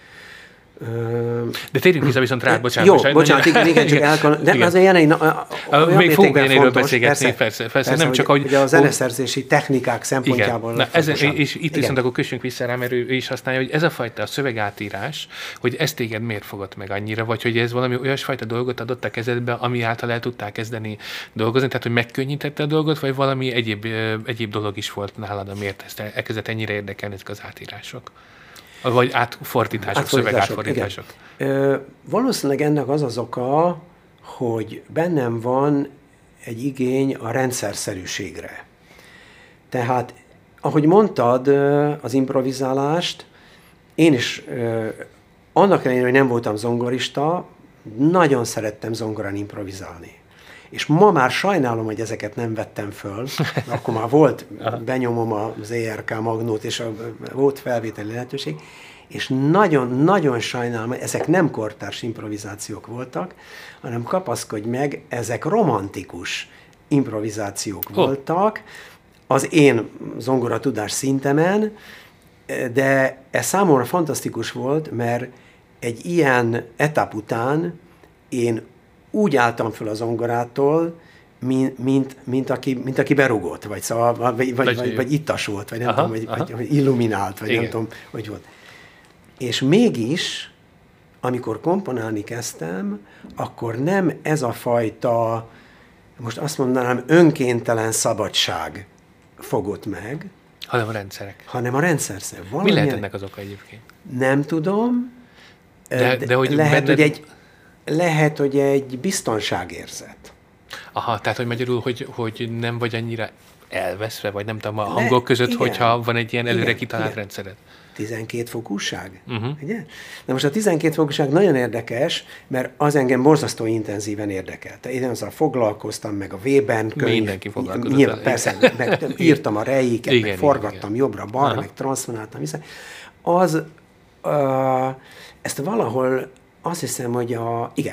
De térjünk vissza viszont rá, bocsánat. Jó, bocsánat, bocsánat igen, igen, csak elkon... De azért Jenei na, még fogunk Jeneiről beszélgetni, persze, persze, persze, nem hogy, csak ahogy... Ugye a zeneszerzési technikák szempontjából... Na, ez, és itt igen. viszont akkor kössünk vissza rá, mert ő is használja, hogy ez a fajta szövegátírás, hogy ez téged miért fogott meg annyira, vagy hogy ez valami olyasfajta dolgot adott a kezedbe, ami által el tudtál kezdeni dolgozni, tehát hogy megkönnyítette a dolgot, vagy valami egyéb, egyéb dolog is volt nálad, amiért ezt elkezdett ennyire érdekelni ezek az átírások? Vagy átfordítások, szövegátfordítások. Ö, valószínűleg ennek az az oka, hogy bennem van egy igény a rendszerszerűségre. Tehát, ahogy mondtad az improvizálást, én is ö, annak ellenére, hogy nem voltam zongorista, nagyon szerettem zongorán improvizálni. És ma már sajnálom, hogy ezeket nem vettem föl. Akkor már volt, benyomom az é er ká magnót, és a, volt felvételi lehetőség, és nagyon-nagyon sajnálom, hogy ezek nem kortárs improvizációk voltak, hanem kapaszkodj meg, ezek romantikus improvizációk oh. voltak, az én zongora tudás szintemen, de ez számomra fantasztikus volt, mert egy ilyen etap után én úgy álltam föl a zongorától, mint, mint, mint, aki, mint aki berugott, vagy, szóval, vagy, vagy, vagy, vagy ittas volt, vagy nem aha, tudom, vagy, vagy, vagy illuminált, vagy igen. nem tudom, hogy volt. És mégis, amikor komponálni kezdtem, akkor nem ez a fajta, most azt mondanám, önkéntelen szabadság fogott meg, hanem a rendszerek. Hanem a rendszer. Mi lehet ennek az oka egyébként? Nem tudom, de, de, de hogy lehet, benned... hogy egy Lehet, hogy egy biztonságérzet. Aha, tehát, hogy magyarul, hogy, hogy nem vagy annyira elveszve, vagy nem tudom, a hangok között, igen, hogyha van egy ilyen előre igen, kitalált igen. rendszered. tizenkét fokúság. Uh-huh. Ugye? Na most a tizenkét fokúság nagyon érdekes, mert az engem borzasztó intenzíven érdekelte. Én azzal foglalkoztam, meg a Webern könyv. Mindenki foglalkozott. Nyilván, persze, meg írtam a rejéket, igen, meg forgattam igen. jobbra-balra, meg transzponáltam vissza. Az, uh, ezt valahol azt hiszem, hogy a... Igen.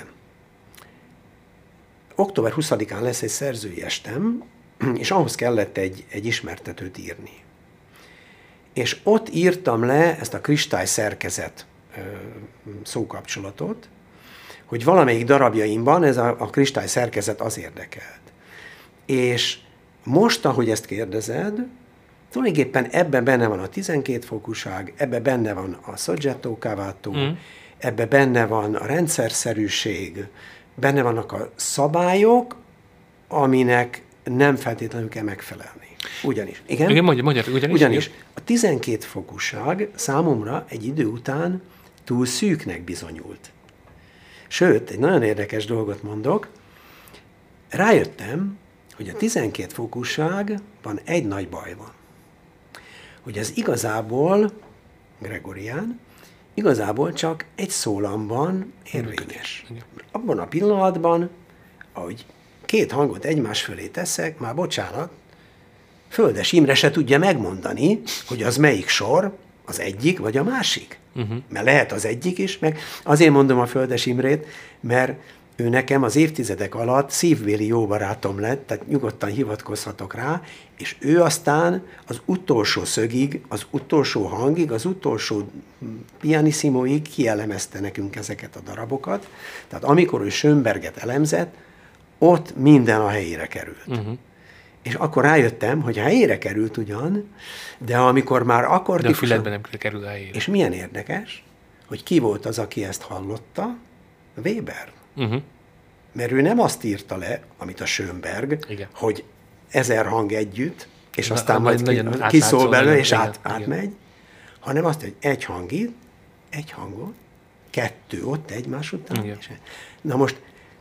október huszadikán lesz egy szerzői estem, és ahhoz kellett egy, egy ismertetőt írni. És ott írtam le ezt a kristály szerkezet szókapcsolatot, hogy valamelyik darabjaimban ez a, a kristály szerkezet az érdekelt. És most, ahogy ezt kérdezed, tulajdonképpen ebben benne van a tizenkét fokúság, ebben benne van a soggetto cavato, mm. ebben benne van a rendszerszerűség, benne vannak a szabályok, aminek nem feltétlenül kell megfelelni. Ugyanis. Igen? Igen, mondja, mondja, ugyanis. Ugyanis a tizenkét fokúság számomra egy idő után túl szűknek bizonyult. Sőt, egy nagyon érdekes dolgot mondok. Rájöttem, hogy a tizenkét fokúságban egy nagy baj van. Hogy ez igazából, Gregorián, igazából csak egy szólamban érvényes. Abban a pillanatban, ahogy két hangot egymás fölé teszek, már bocsánat, Földes Imre se tudja megmondani, hogy az melyik sor, az egyik vagy a másik. Uh-huh. Mert lehet az egyik is, meg azért mondom a Földes Imrét, mert ő nekem az évtizedek alatt szívbéli jó barátom lett, tehát nyugodtan hivatkozhatok rá, és ő aztán az utolsó szögig, az utolsó hangig, az utolsó pianissimoig kielemezte nekünk ezeket a darabokat. Tehát amikor ő Schönberget elemzett, ott minden a helyére került. Uh-huh. És akkor rájöttem, hogy a helyére került ugyan, de amikor már akkordikusan... De a füledben nem kerül a helyére. És milyen érdekes, hogy ki volt az, aki ezt hallotta? Weber. Uh-huh. Mert ő nem azt írta le, amit a Schönberg, Igen. hogy ezer hang együtt, és Na, aztán majd ki, nagyon kiszól belőle, nagyon, és igen, át, igen. átmegy, hanem azt, hogy egy hang itt, egy hangon, kettő ott egymás után. Igen. És, na most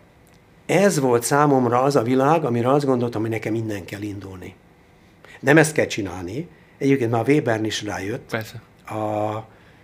ez volt számomra az a világ, amire azt gondoltam, hogy nekem innen kell indulni. Nem ezt kell csinálni. Egyébként már Webern is rájött. Persze. A,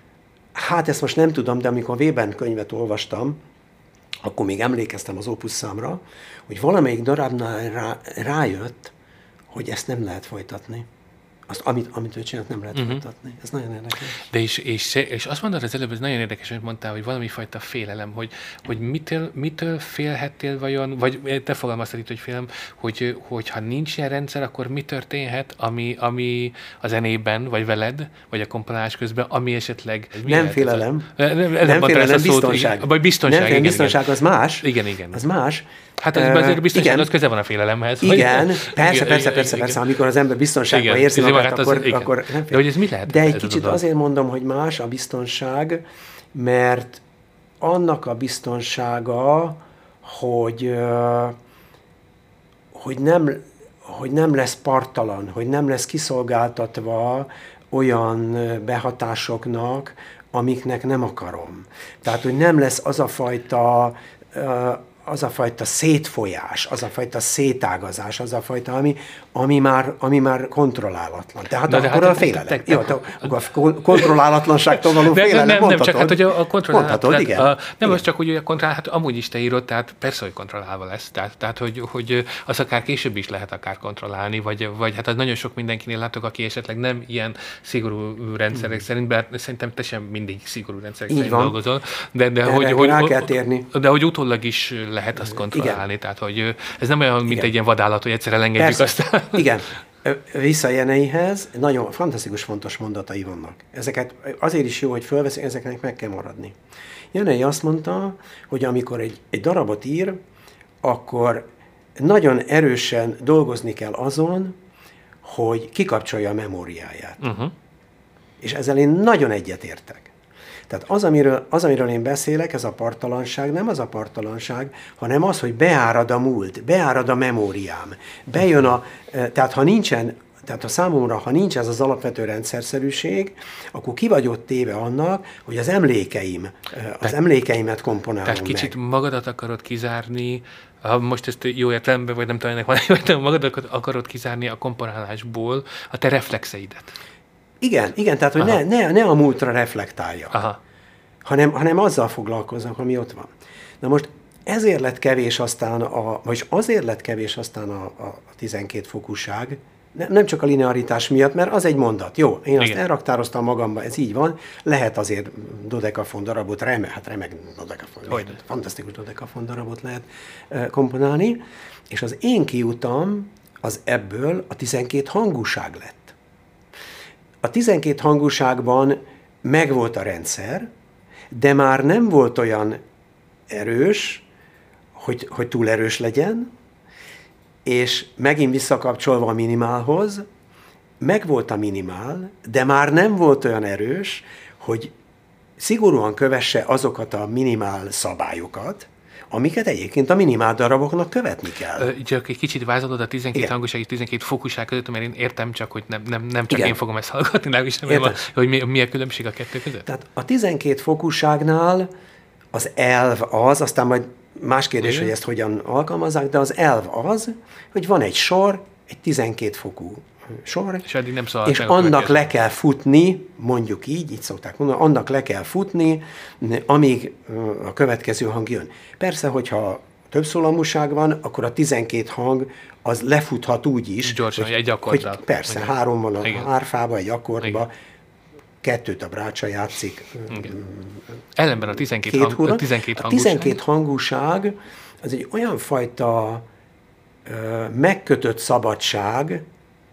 hát ezt most nem tudom, de amikor Webern könyvet olvastam, akkor még emlékeztem az Opus számra, hogy valamelyik darabnál rá, rájött, hogy ezt nem lehet folytatni. Azt, amit, amit ő csinált, nem lehet uh-huh. folytatni. Ez nagyon érdekes. De és, és, és azt mondod az előbb, ez nagyon érdekes, hogy mondtál, hogy valami fajta félelem, hogy, hogy mitől, mitől félhettél vajon, vagy te fogalmaztad itt, hogy félem, hogy, hogy ha nincs ilyen rendszer, akkor mi történhet, ami, ami a zenében, vagy veled, vagy a komponálás közben, ami esetleg... Nem félelem. A, nem, nem, nem félelem, biztonság. Igen, vagy biztonság, nem igen, biztonság, igen. az más. Igen, igen. Az más. Hát az, azért a biztonság az köze van a félelemhez. Igen, vagy? persze, Igen, persze, igen, persze, igen. persze, amikor az ember biztonságban Igen, érzi ez magát, magát az- akkor, igen. akkor nem fél. De hogy ez mi lehet? De egy ez kicsit a dolog? azért mondom, hogy más a biztonság, mert annak a biztonsága, hogy, ö, hogy, nem, hogy nem lesz parttalan, hogy nem lesz kiszolgáltatva olyan behatásoknak, amiknek nem akarom. Tehát, hogy nem lesz az a fajta, az a fajta szétfolyás, az a fajta szétágazás, az a fajta, ami, ami, már, ami már kontrollálatlan. Tehát Na, de akkor hát- a félelem. te- te- Jó, te- akkor a kontrollálatlanságtól való De félelem, nem, nem, mondhatod. csak hát, hogy a, a kontroll... Mondhatod, tehát, igen. A, nem Igen. az csak, hogy a kontroll, hát amúgy is te írod, tehát persze, hogy kontrollálva lesz. Tehát, tehát hogy, hogy az akár később is lehet akár kontrollálni, vagy, vagy hát az nagyon sok mindenkinél látok, aki esetleg nem ilyen szigorú rendszerek Hmm. szerint, bár szerintem te sem mindig szigorú rendszerek Így szerint van. dolgozol, de, de Erre hogy, hogy, rá kell térni. de hogy utólag is lehet azt kontrollálni. Tehát, hogy ez nem olyan, mint Igen. egy ilyen vadállat, hogy egyszerre engedjük Persze. aztán. Igen. Vissza Jeneihez, nagyon fantasztikus, fontos mondatai vannak. Ezeket azért is jó, hogy fölveszik, ezeknek meg kell maradni. Jenei azt mondta, hogy amikor egy, egy darabot ír, akkor nagyon erősen dolgozni kell azon, hogy kikapcsolja a memóriáját. Uh-huh. És ezzel én nagyon egyetértek. Tehát az amiről, az, amiről én beszélek, ez a parttalanság, nem az a parttalanság, hanem az, hogy beárad a múlt, beárad a memóriám. Bejön a, tehát ha nincsen, tehát a számomra, ha nincs ez az alapvető rendszerszerűség, akkor ki vagy ott téve annak, hogy az emlékeim, az Tehát- emlékeimet komponálom Tehát meg. kicsit magadat akarod kizárni, ha most ezt jó értelemben, vagy nem tudom, ennek van jó értelme, magadat akarod kizárni a komponálásból a te reflexeidet. Igen, igen, tehát hogy ne, ne, ne a múltra reflektálja. Aha. hanem, hanem azzal foglalkoznak, ami ott van. Na most ezért lett kevés aztán, a, vagyis azért lett kevés aztán a, a tizenkét fokúság, ne, nem csak a linearitás miatt, mert az egy mondat. Jó, én azt Igen. elraktároztam magamba, ez így van, lehet azért dodekafon darabot, reme, hát remek dodekafon, Hogyne. fantasztikus dodekafon darabot lehet uh, komponálni, és az én kiutam az ebből a tizenkét hangúság lett. A tizenkét hangúságban megvolt a rendszer, de már nem volt olyan erős, hogy, hogy túl erős legyen, és megint visszakapcsolva a minimálhoz, megvolt a minimál, de már nem volt olyan erős, hogy szigorúan kövesse azokat a minimál szabályokat, amiket egyébként a minimál daraboknak követni kell. Ö, Csak egy kicsit vázolod a tizenkét Igen. hangúság és tizenkét fokúság között, mert én értem csak, hogy nem, nem, nem csak Igen. én fogom ezt hallgatni, nem is nem Értem. van, hogy mi, mi a különbség a kettő között. Tehát a tizenkét fokúságnál az elv az, aztán majd más kérdés, Igen. hogy ezt hogyan alkalmazzák, de az elv az, hogy van egy sor, egy tizenkét fokú sor, És addig nem szabad és meg a annak következő. le kell futni, mondjuk így, így szokták mondani, annak le kell futni, amíg ö, a következő hang jön. Persze, hogyha többszólamúság van, akkor a tizenkét hang az lefuthat úgy is, Gyorsan, hogy, egy akkorddal. hogy persze, Igen. három van a Igen. hárfába, egy akkordba, Igen. kettőt a brácsa játszik. Igen. Ellenben a tizenkét, Két hang, húra. a tizenkét A hangúság. tizenkét hangúság az egy olyan fajta ö, megkötött szabadság,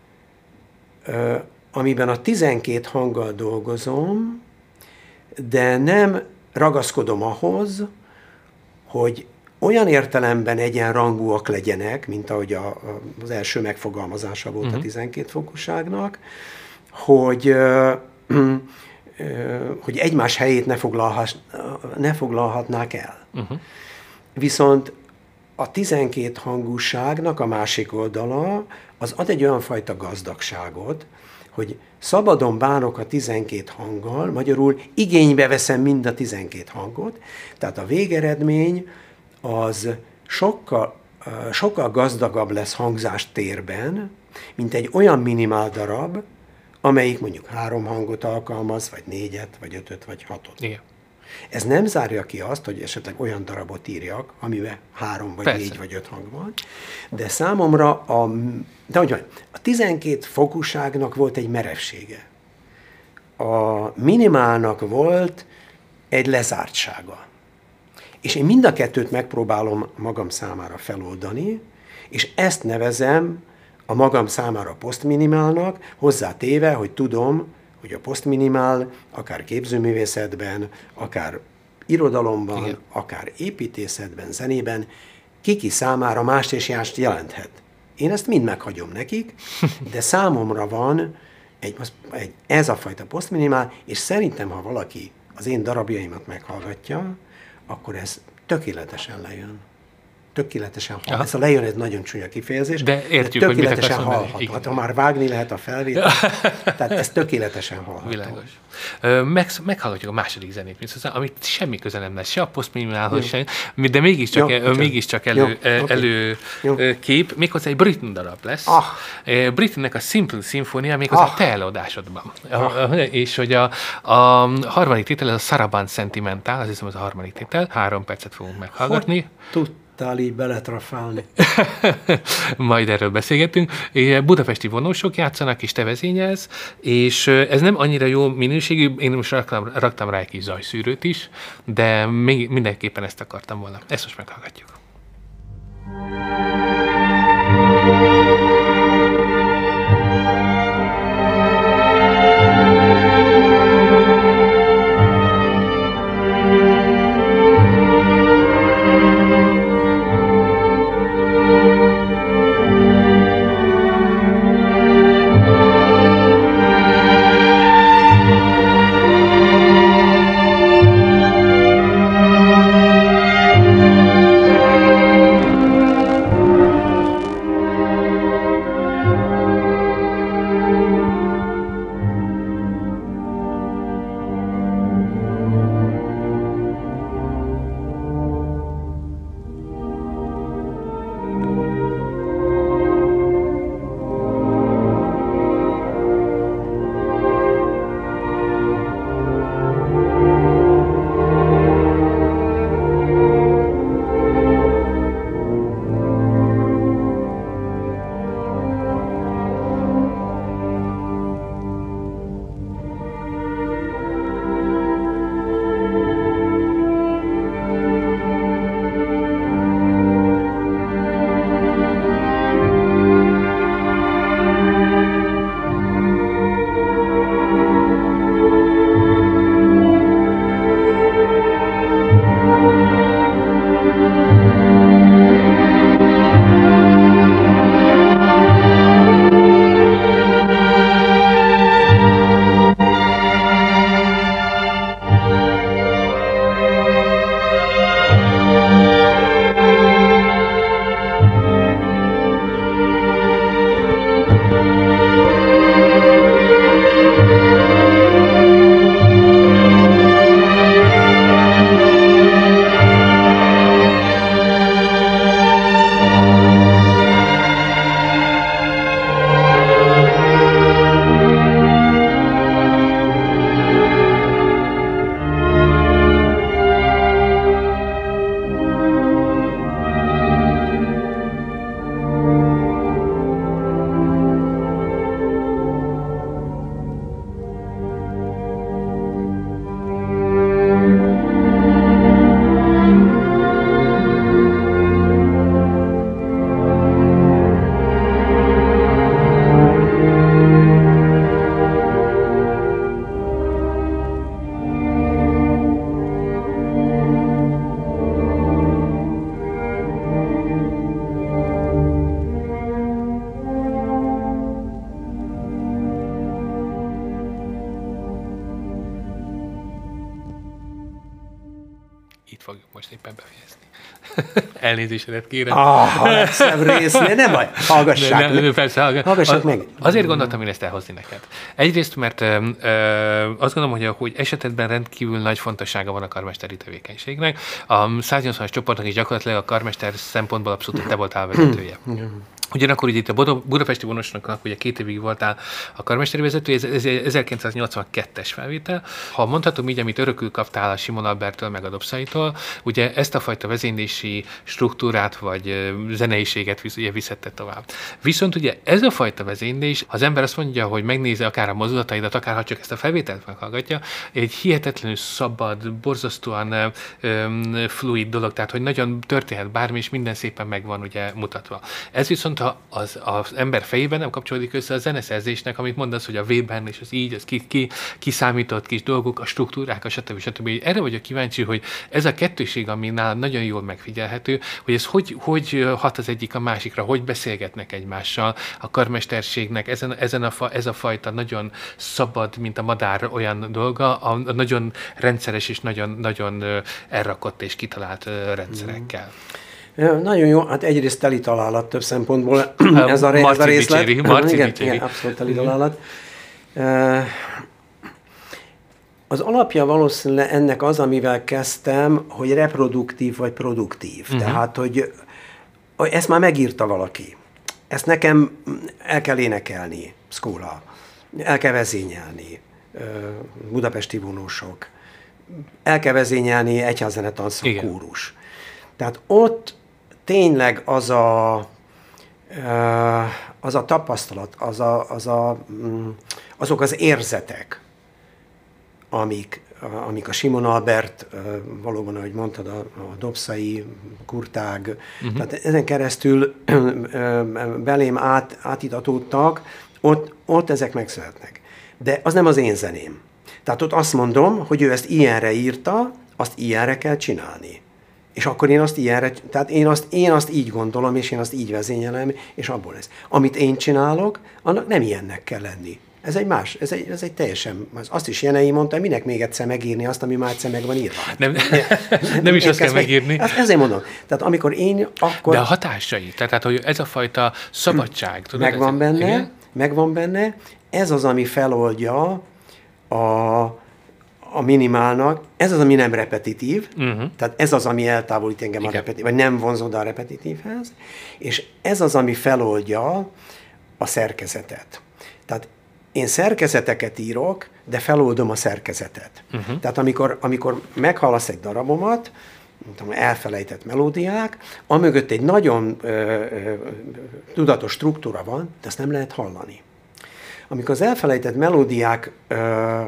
ö, amiben a tizenkét hanggal dolgozom, de nem ragaszkodom ahhoz, hogy olyan értelemben egyenrangúak legyenek, mint ahogy a, a, az első megfogalmazása volt uh-huh. a tizenkét fokúságnak, hogy, ö, ö, hogy egymás helyét ne, foglalhass, ne foglalhatnák el. Uh-huh. Viszont a tizenkét hangúságnak a másik oldala, az ad egy olyan fajta gazdagságot, hogy szabadon bánok a tizenkét hanggal, magyarul igénybe veszem mind a tizenkét hangot, tehát a végeredmény az sokkal, sokkal gazdagabb lesz hangzás térben, mint egy olyan minimál darab, amelyik mondjuk három hangot alkalmaz, vagy négyet, vagy ötöt, vagy hatot. Igen. Ez nem zárja ki azt, hogy esetleg olyan darabot írjak, amiben három, vagy Persze. négy, vagy öt hang van, de számomra a, de hogy van, a tizenkét fokúságnak volt egy merevsége. A minimálnak volt egy lezártsága. És én mind a kettőt megpróbálom magam számára feloldani, és ezt nevezem a magam számára posztminimálnak, hozzátéve, hogy tudom, hogy a posztminimál akár képzőművészetben, akár irodalomban, Igen. akár építészetben, zenében kiki számára mást és mást jelenthet. Én ezt mind meghagyom nekik, de számomra van egy, egy, ez a fajta posztminimál, és szerintem, ha valaki az én darabjaimat meghallgatja, akkor ez tökéletesen lejön. Tökéletesen hallható. Ez a lejön egy nagyon csúnya kifejezés, de értjük, de tökéletesen hallható. Hát, ha már vágni lehet a felvétel, tehát ez tökéletesen hallható. Világos. Meg, meghallgatjuk a második zenét, amit semmi köze nem lesz, se a posztminimálhoz, se, de mégiscsak, Jó, mégiscsak elő, Jó, elő okay. kép, méghozzá egy Britten darab lesz. Ah. Brittennek a Simple Symphony, méghozzá ah. a te előadásodban. Ah. És hogy a, a harmadik tétel, ez a Sarabande Sentimental, azt hiszem, ez a harmadik tétel, három percet fogunk meghallgatni. Hogy tudtál így beletrafálni? Majd erről beszélgetünk. Budapesti vonósok játszanak, és te vezényelsz, és ez nem annyira jó minőségű, én most raktam, raktam rá egy kis zajszűrőt is, de még mindenképpen ezt akartam volna. Ezt most meghallgatjuk. itt fogjuk most éppen befejezni. Elnézésedet kérem. Ah, a legszebb rész, nem baj, hallgassák nem, meg. nem, persze, hallgass. Hallgassák meg. Azért gondoltam én ezt elhozni neked. Egyrészt, mert ö, ö, azt gondolom, hogy, hogy esetedben rendkívül nagy fontossága van a karmesteri tevékenységnek. A száznyolcvanas csoportnak is gyakorlatilag a karmester szempontból abszolút te voltál vezetője. Ugyanakkor ugye itt a budapesti vonósoknak ugye két évig voltál a karmesteri vezető, ez, ez ezerkilencszáznyolcvankettes felvétel. Ha mondhatom így, amit örökül kaptál a Simon Alberttől, meg a Dobszaitól, ugye ezt a fajta vezénylési struktúrát vagy zeneiséget visz, ugye viszette tovább. Viszont ugye ez a fajta vezénylés, az ember azt mondja, hogy megnézi akár a mozdulataidat, akár ha csak ezt a felvételt meghallgatja, egy hihetetlenül szabad, borzasztóan öm, fluid dolog, tehát hogy nagyon történhet bármi, és minden szépen meg van ugye mutatva. Ez viszont ha az, az ember fejében nem kapcsolódik össze a zeneszerzésnek, amit mondasz, hogy a V-ben és az így, az ki, ki, kiszámított kis dolgok, a struktúrák, a stb. stb. Erre vagyok kíváncsi, hogy ez a kettőség, ami nálad nagyon jól megfigyelhető, hogy ez hogy, hogy hat az egyik a másikra, hogy beszélgetnek egymással a karmesterségnek, ezen, ezen a fa, ez a fajta nagyon szabad, mint a madár olyan dolga, a, a nagyon rendszeres és nagyon, nagyon elrakott és kitalált rendszerekkel. Nagyon jó, hát egyrészt teli találat több szempontból ez a, ez a részlet. Dicséri, Marci igen, dicséri. igen, abszolút teli találat. Az alapja valószínűleg ennek az, amivel kezdtem, hogy reproduktív vagy produktív. Uh-huh. Tehát, hogy ezt már megírta valaki. Ezt nekem el kell énekelni, szkóla. El kell vezényelni, budapesti vonósok. El kell vezényelni egyházzenetanszak kórus. Tehát ott tényleg az a, az a tapasztalat, az a, az a, azok az érzetek, amik, amik a Simon Albert, valóban, ahogy mondtad, a, a Dobszai, Kurtág, uh-huh. tehát ezen keresztül belém át, átitatódtak, ott, ott ezek megszületnek. De az nem az én zeném. Tehát ott azt mondom, hogy ő ezt ilyenre írta, azt ilyenre kell csinálni. És akkor én azt ilyenre, tehát én azt, én azt így gondolom, és én azt így vezényelem, és abból lesz. Amit én csinálok, annak nem ilyennek kell lenni. Ez egy más, ez egy, ez egy teljesen, azt is Jenei mondta, minek még egyszer megírni azt, ami már egyszer meg van írva. Nem, nem is azt kell megírni. Meg, ezért mondom. Tehát amikor én akkor... De a hatásai, tehát hogy ez a fajta szabadság. Tudod, megvan ez, benne, igen? megvan benne, ez az, ami feloldja a... a minimálnak, ez az, ami nem repetitív, uh-huh. tehát ez az, ami eltávolít engem igen. a repetitív, vagy nem vonz oda a repetitívhez, és ez az, ami feloldja a szerkezetet. Tehát én szerkezeteket írok, de feloldom a szerkezetet. Uh-huh. Tehát amikor, amikor meghallasz egy darabomat, tudom, elfelejtett melódiák, amögött egy nagyon ö, ö, tudatos struktúra van, de azt nem lehet hallani. Amikor az elfelejtett melódiák ö,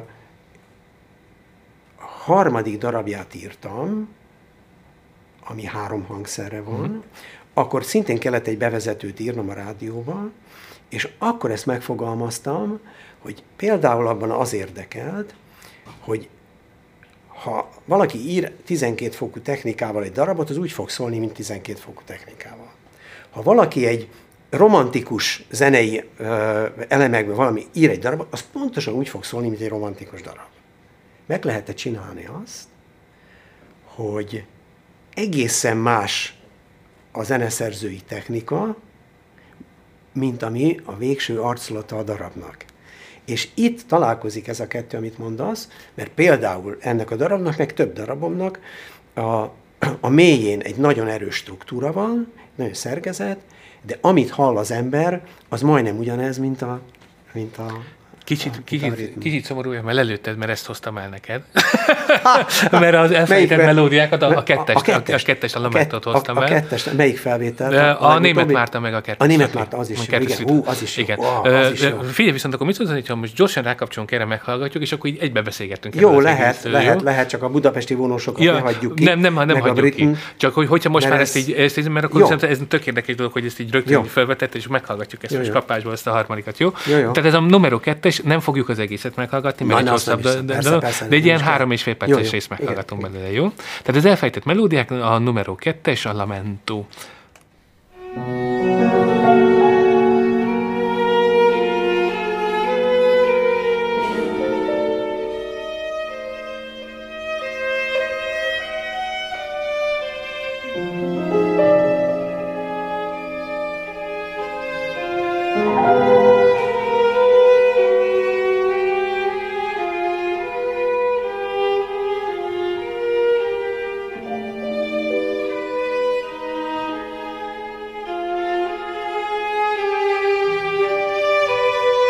harmadik darabját írtam, ami három hangszerre van, uh-huh. akkor szintén kellett egy bevezetőt írnom a rádióba, és akkor ezt megfogalmaztam, hogy például abban az érdekelt, hogy ha valaki ír tizenkét fokú technikával egy darabot, az úgy fog szólni, mint tizenkét fokú technikával. Ha valaki egy romantikus zenei ö, elemekből valami ír egy darabot, az pontosan úgy fog szólni, mint egy romantikus darab. Meg lehet csinálni azt, hogy egészen más a zeneszerzői technika, mint ami a végső arculata a darabnak. És itt találkozik ez a kettő, amit mondasz, mert például ennek a darabnak, meg több darabomnak a, a mélyén egy nagyon erős struktúra van, nagyon szerkezet, de amit hall az ember, az majdnem ugyanez, mint a... Mint a Kicsit, kicsit, kicsit szomorú, mert lelőtted, mert ezt hoztam el neked. Mert az elfelejtett melódiákat, a, a kettest, a, kettest, a, kettest, a lamettot hoztam el. A kettest, melyik felvétel? A, a, a német Márta meg a kettest. A német Márta, az is jó, igen. Hú, az is jó. Igen. Wow, az is jó. Figyelj, viszont akkor mit mondani, ha most gyorsan rákapcsolunk erre, meghallgatjuk, és akkor így egybe beszélgetünk. Jó, lehet, lehet, jó? lehet, csak a budapesti vonósokat ja, ne hagyjuk ki. Nem, nem, nem hagyjuk ki. Csak hogy, hogyha most már ezt így, ezt így, mert akkor szerintem ez tök érdekes dolog, hogy ezt így rögtön felvetett, és meghallgatjuk ezt most kapásból, ezt a harmadikat, jó? Tehát ez a numero kettes, nem fogjuk az egészet meghallgatni, mert egy hosszabb, de, de, de, de, de egy ilyen három és fél perces részt meghallgatunk belőle, jó? Tehát az elfejtett melódiák, a numero kettes, a lamento. Thank you.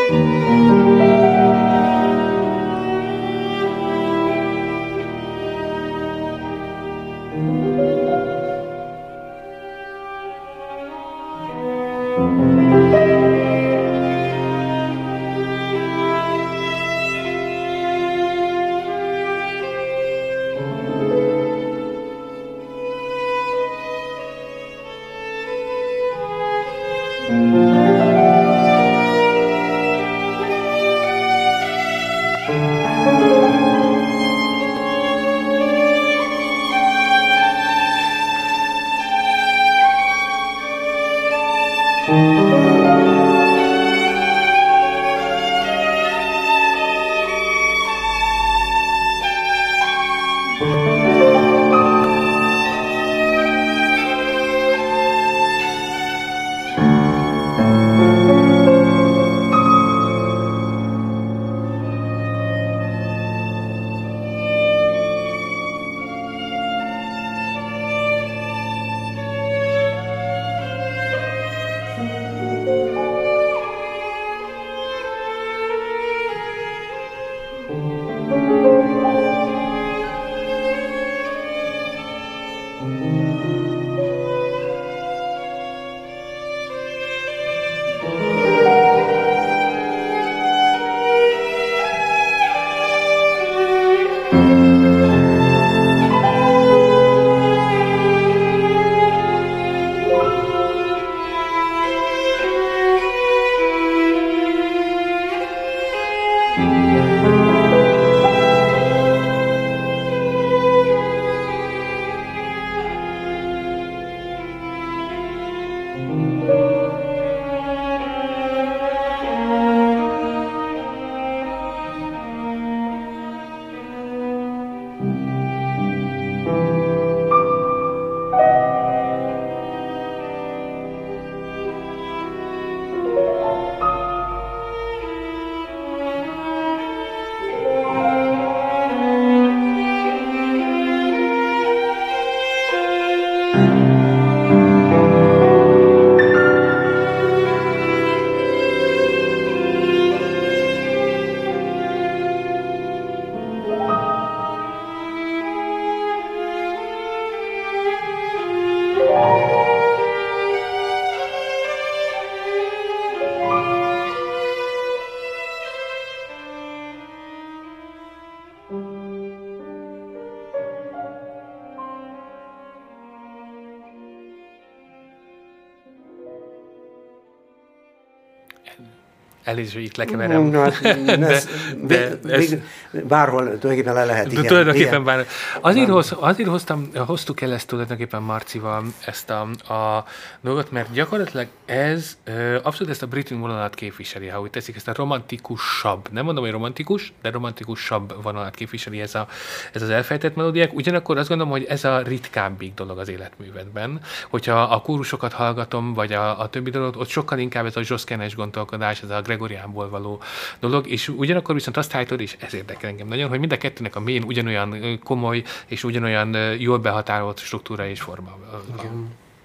Elnézést, hogy itt lekeverem. No, hát, ez, de, de ez, bárhol tulajdonképpen le lehet. Igen, tulajdonképpen bár. Azért, hoz, azért hoztam, hoztuk el ezt tulajdonképpen Marcival, ezt a, a dolgot, mert gyakorlatilag ez abszolút ezt a brit vonalat képviseli, ha úgy teszik, ezt a romantikusabb, nem mondom, hogy romantikus, de romantikusabb vonalat képviseli ez, a, ez az elfejtett melódiák. Ugyanakkor azt gondolom, hogy ez a ritkábbik dolog az életművedben. Hogyha a kórusokat hallgatom, vagy a, a többi dolgot, ott sokkal inkább ez a zsoszkenes gondolkodás, ez a Gregoriánból való dolog, és ugyanakkor viszont azt állítod, és ez érdekel engem nagyon, hogy mind a kettőnek a mélyén ugyanolyan komoly, és ugyanolyan jól behatárolt struktúra és forma van.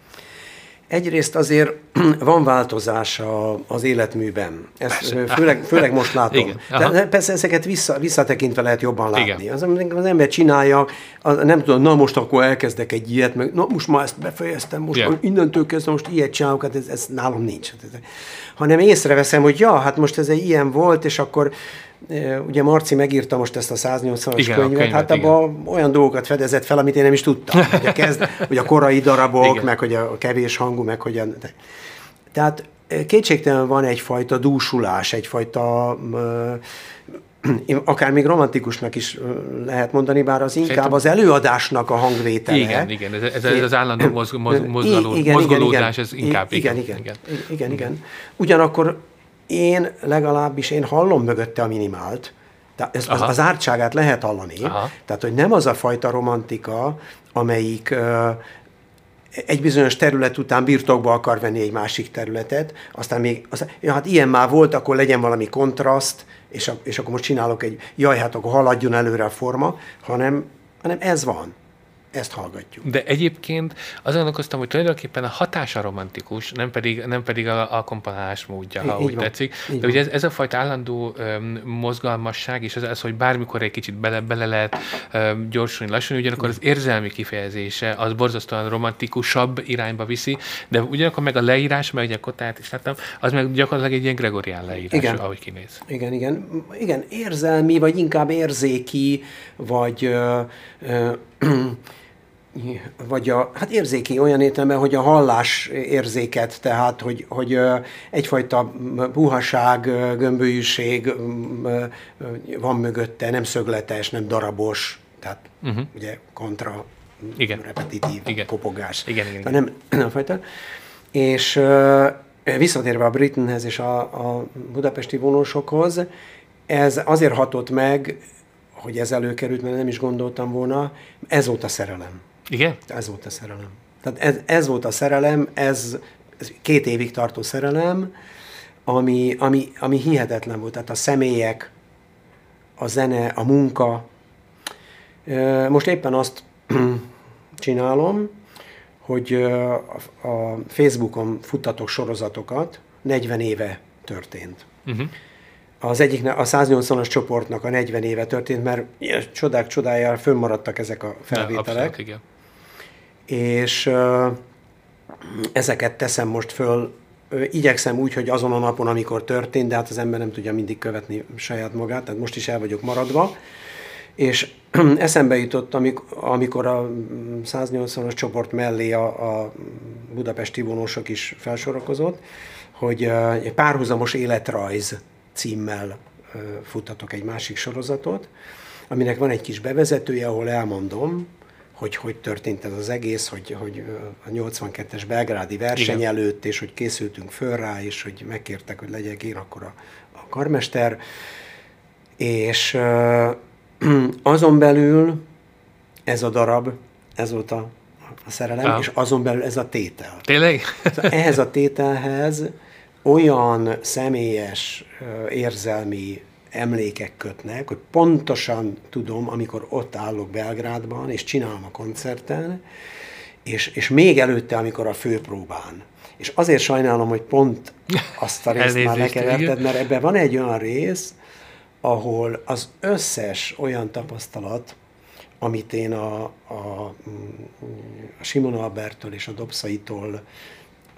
Egyrészt azért van változás az életműben. Ezt főleg, főleg most látom. Igen. De persze ezeket vissza, visszatekintve lehet jobban látni. Az, az ember csinálja, az, nem tudom, na most akkor elkezdek egy ilyet, meg na most már ezt befejeztem, most yeah. innentől kezdve most ilyet csinálok, hát ez, ez nálam nincs. Hanem észreveszem, hogy ja, hát most ez egy ilyen volt, és akkor ugye Marci megírta most ezt a száznyolcvanas igen, könyvet, könyvet, hát abban olyan dolgokat fedezett fel, amit én nem is tudtam. Hogy a, kezd, hogy a korai darabok, igen. meg hogy a kevés hangú, meg hogy a... Tehát kétségtelen van egyfajta dúsulás, egyfajta... akár még romantikusnak is lehet mondani, bár az inkább Szerintem... az előadásnak a hangvétele. Igen, igen, ez, ez, ez az állandó mozg, mozg, mozgaló, igen, mozgolódás, ez inkább... Igen, igen, igen, igen, igen, igen. Ugyanakkor én legalábbis, én hallom mögötte a minimált, tehát ez, az, az ártságát lehet hallani, Aha. tehát hogy nem az a fajta romantika, amelyik uh, egy bizonyos terület után birtokba akar venni egy másik területet, aztán még, aztán, ja, hát ilyen már volt, akkor legyen valami kontraszt, és, a, és akkor most csinálok egy, jaj, hát akkor haladjon előre a forma, hanem, hanem ez van. ezt hallgatjuk. De egyébként azon gondolkoztam, hogy tulajdonképpen a hatása romantikus, nem pedig, nem pedig a, a komponálás módja, ha így úgy van, tetszik. De ugye ez, ez a fajta állandó um, mozgalmasság, és ez, ez, hogy bármikor egy kicsit bele, bele lehet um, gyorsulni, lassulni, ugyanakkor az érzelmi kifejezése az borzasztóan romantikusabb irányba viszi, de ugyanakkor meg a leírás, meg ugye a Kotát is láttam, az meg gyakorlatilag egy ilyen Gregorián leírás, igen. ahogy kinéz. Igen, igen. Igen, érzelmi, vagy inkább érzéki, vagy ö, ö, vagy a, hát érzéki olyan értelemben, hogy a hallás érzéket, tehát, hogy, hogy egyfajta puhaság, gömbölyűség van mögötte, nem szögletes, nem darabos, tehát uh-huh. ugye kontra, igen. repetitív igen. kopogás. Igen, igen, igen. Nem, nem fajta. És visszatérve a Brittenhez és a, a budapesti vonósokhoz, ez azért hatott meg, hogy ez előkerült, mert nem is gondoltam volna, ez volt a szerelem. Igen? Ez volt a szerelem. Tehát ez, ez volt a szerelem, ez, ez két évig tartó szerelem, ami, ami, ami hihetetlen volt. Tehát a személyek, a zene, a munka. Most éppen azt csinálom, hogy a Facebookon futtatok sorozatokat, negyven éve történt. Uh-huh. Az egyik, a száznyolcvanas csoportnak a negyven éve történt, mert ilyen csodák csodájára fönnmaradtak ezek a felvételek. Ja, abszolút, igen. És uh, ezeket teszem most föl. Igyekszem úgy, hogy azon a napon, amikor történt, de hát az ember nem tudja mindig követni saját magát, tehát most is el vagyok maradva. És eszembe jutott, amikor a száznyolcvanas csoport mellé a, a budapesti vonósok is felsorakozott, hogy egy párhuzamos életrajz címmel futtatok egy másik sorozatot, aminek van egy kis bevezetője, ahol elmondom, hogy hogy történt ez az egész, hogy, hogy a nyolcvankettes belgrádi verseny igen. előtt, és hogy készültünk föl rá, és hogy megkértek, hogy legyek én akkor a, a karmester. És uh, azon belül ez a darab, ez volt a, a szerelem, ah. és azon belül ez a tétel. Tényleg? Szóval ehhez a tételhez olyan személyes, érzelmi emlékek kötnek, hogy pontosan tudom, amikor ott állok Belgrádban, és csinálom a koncerten, és, és még előtte, amikor a főpróbán. És azért sajnálom, hogy pont azt a részt már lekeverted, mert ebben van egy olyan rész, ahol az összes olyan tapasztalat, amit én a, a, a Simon Alberttől és a Dobszaitól a,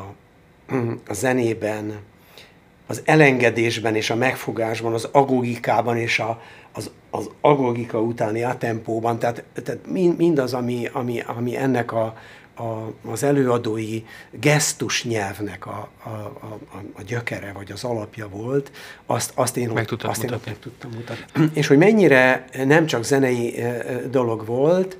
a zenében, az elengedésben és a megfogásban, az agogikában és a, az, az agogika utáni atempóban, tehát, tehát mindaz, ami, ami, ami ennek a, a, az előadói gesztus nyelvnek a, a, a, a gyökere, vagy az alapja volt, azt, azt én meg tudtam azt mutatni. Én meg tudtam mutatni. És hogy mennyire nem csak zenei dolog volt,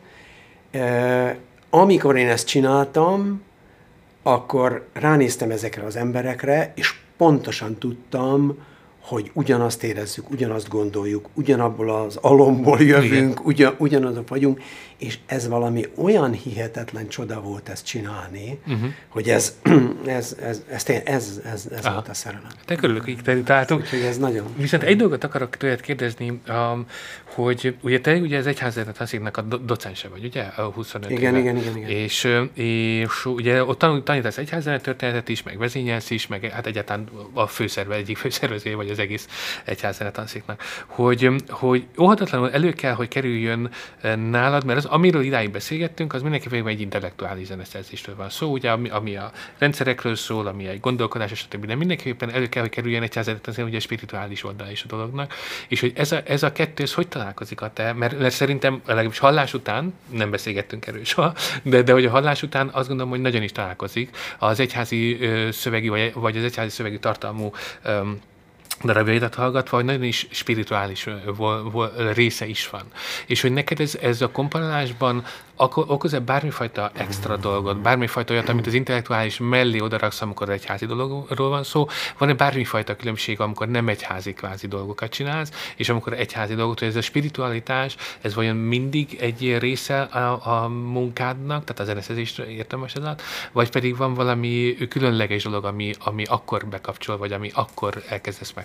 amikor én ezt csináltam, akkor ránéztem ezekre az emberekre, és pontosan tudtam, hogy ugyanazt érezzük, ugyanazt gondoljuk, ugyanabból az alomból jövünk, ugyan, ugyanazok vagyunk, és ez valami olyan hihetetlen csoda volt ezt csinálni, uh-huh. hogy ez, ez, ez, ez, ez, ez, ez volt a szerelem. Te körülök, így te találtunk. Úgyhogy ez nagyon... Viszont egy dolgot akarok tőled kérdezni, um, hogy ugye te ugye az Egyházzenei Tanszéknek a do- docense vagy, ugye? A huszonöt igen, igen, igen, igen. És, és ugye ott tanul, tanítasz egyházzenei történetet is, meg vezényelsz is, meg hát egyáltalán a főszerve, egyik főszervezője vagy az egész Egyházzenei Tanszéknak. Hogy, hogy óhatatlanul elő kell, hogy kerüljön nálad, mert az, amiről idáig beszélgettünk, az mindenképpen egy intellektuális zeneszerzésről van szó, ugye, ami, ami a rendszerekről szól, ami egy gondolkodás, stb. De mindenképpen elő kell, hogy kerüljön Egyházzenei Tanszéknak, ugye a spirituális oldala is a dolognak. És hogy ez a, ez a kettő, ez hogy találkozik a te? Mert, mert szerintem legalábbis hallás után, nem beszélgettünk erről soha, de, de hogy a hallás után azt gondolom, hogy nagyon is találkozik az egyházi ö, szövegi, vagy, vagy az egyházi szövegi tartalmú ö, darabjaidat hallgatva, hogy nagyon is spirituális vol, vol, része is van. És hogy neked ez, ez a komponálásban okoz-e bármifajta extra dolgot, bármifajta olyat, amit az intellektuális mellé odaraksz, amikor egyházi dologról van szó, van-e bármifajta különbség, amikor nem egyházi kvázi dolgokat csinálsz, és amikor egyházi dolgot, hogy ez a spiritualitás, ez vajon mindig egy része a, a munkádnak, tehát a zeneszerzésre értem most ezzel, vagy pedig van valami különleges dolog, ami, ami akkor bekapcsol, vagy ami akkor elkezdesz meg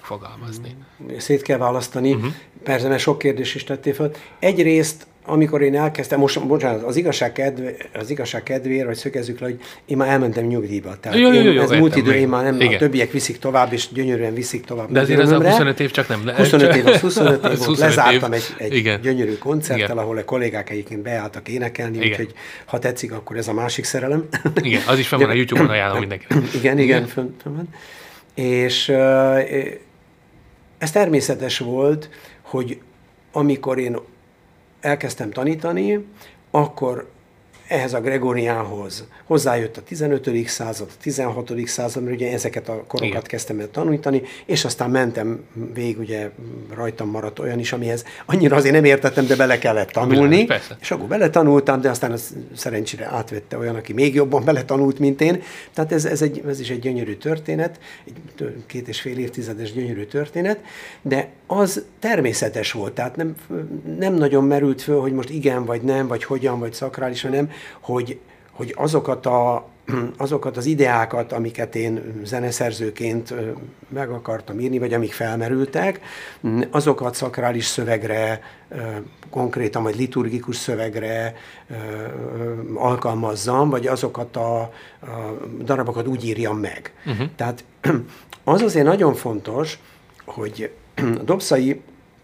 megfogalmazni. Szét kell választani. Uh-huh. Persze, mert sok kérdés is tettél fel. Egyrészt, amikor én elkezdtem, most bocsánat, az igazság, kedve, az igazság kedvéért, vagy szögezzük le, hogy én már elmentem nyugdíjba. Tehát jó, jó, jó, én, ez jó, múlt idő, meg. én már nem, Igen. a többiek viszik tovább, és gyönyörűen viszik tovább. De azért az a huszonöt év csak nem... Le, huszonöt év, az huszonöt év volt. Lezártam év. egy, egy Igen. gyönyörű koncerttel, Igen. ahol a kollégák egyébként beálltak énekelni, Igen. úgyhogy ha tetszik, akkor ez a másik szerelem. Igen, az is fenn van a YouTube-on, ajánlom mindenkinek. Igen, igen, fönn van. És uh, ez természetes volt, hogy amikor én elkezdtem tanítani, akkor ehhez a Gregoriánhoz hozzájött a tizenötödik század, a tizenhatodik század, mert ugye ezeket a korokat Igen. kezdtem el tanítani, és aztán mentem végig, ugye rajtam maradt olyan is, amihez annyira azért nem értettem, de bele kellett tanulni. Bilán, és akkor beletanultam, de aztán az szerencsére átvette olyan, aki még jobban beletanult, mint én. Tehát ez, ez, egy, ez is egy gyönyörű történet, egy két és fél évtizedes gyönyörű történet, de az természetes volt, tehát nem, nem nagyon merült föl, hogy most igen, vagy nem, vagy hogyan, vagy szakrális, hanem hogy, hogy azokat, a, azokat az ideákat, amiket én zeneszerzőként meg akartam írni, vagy amik felmerültek, azokat szakrális szövegre, konkrétan vagy liturgikus szövegre alkalmazzam, vagy azokat a, a darabokat úgy írjam meg. Uh-huh. Tehát az azért nagyon fontos, hogy a Dobszai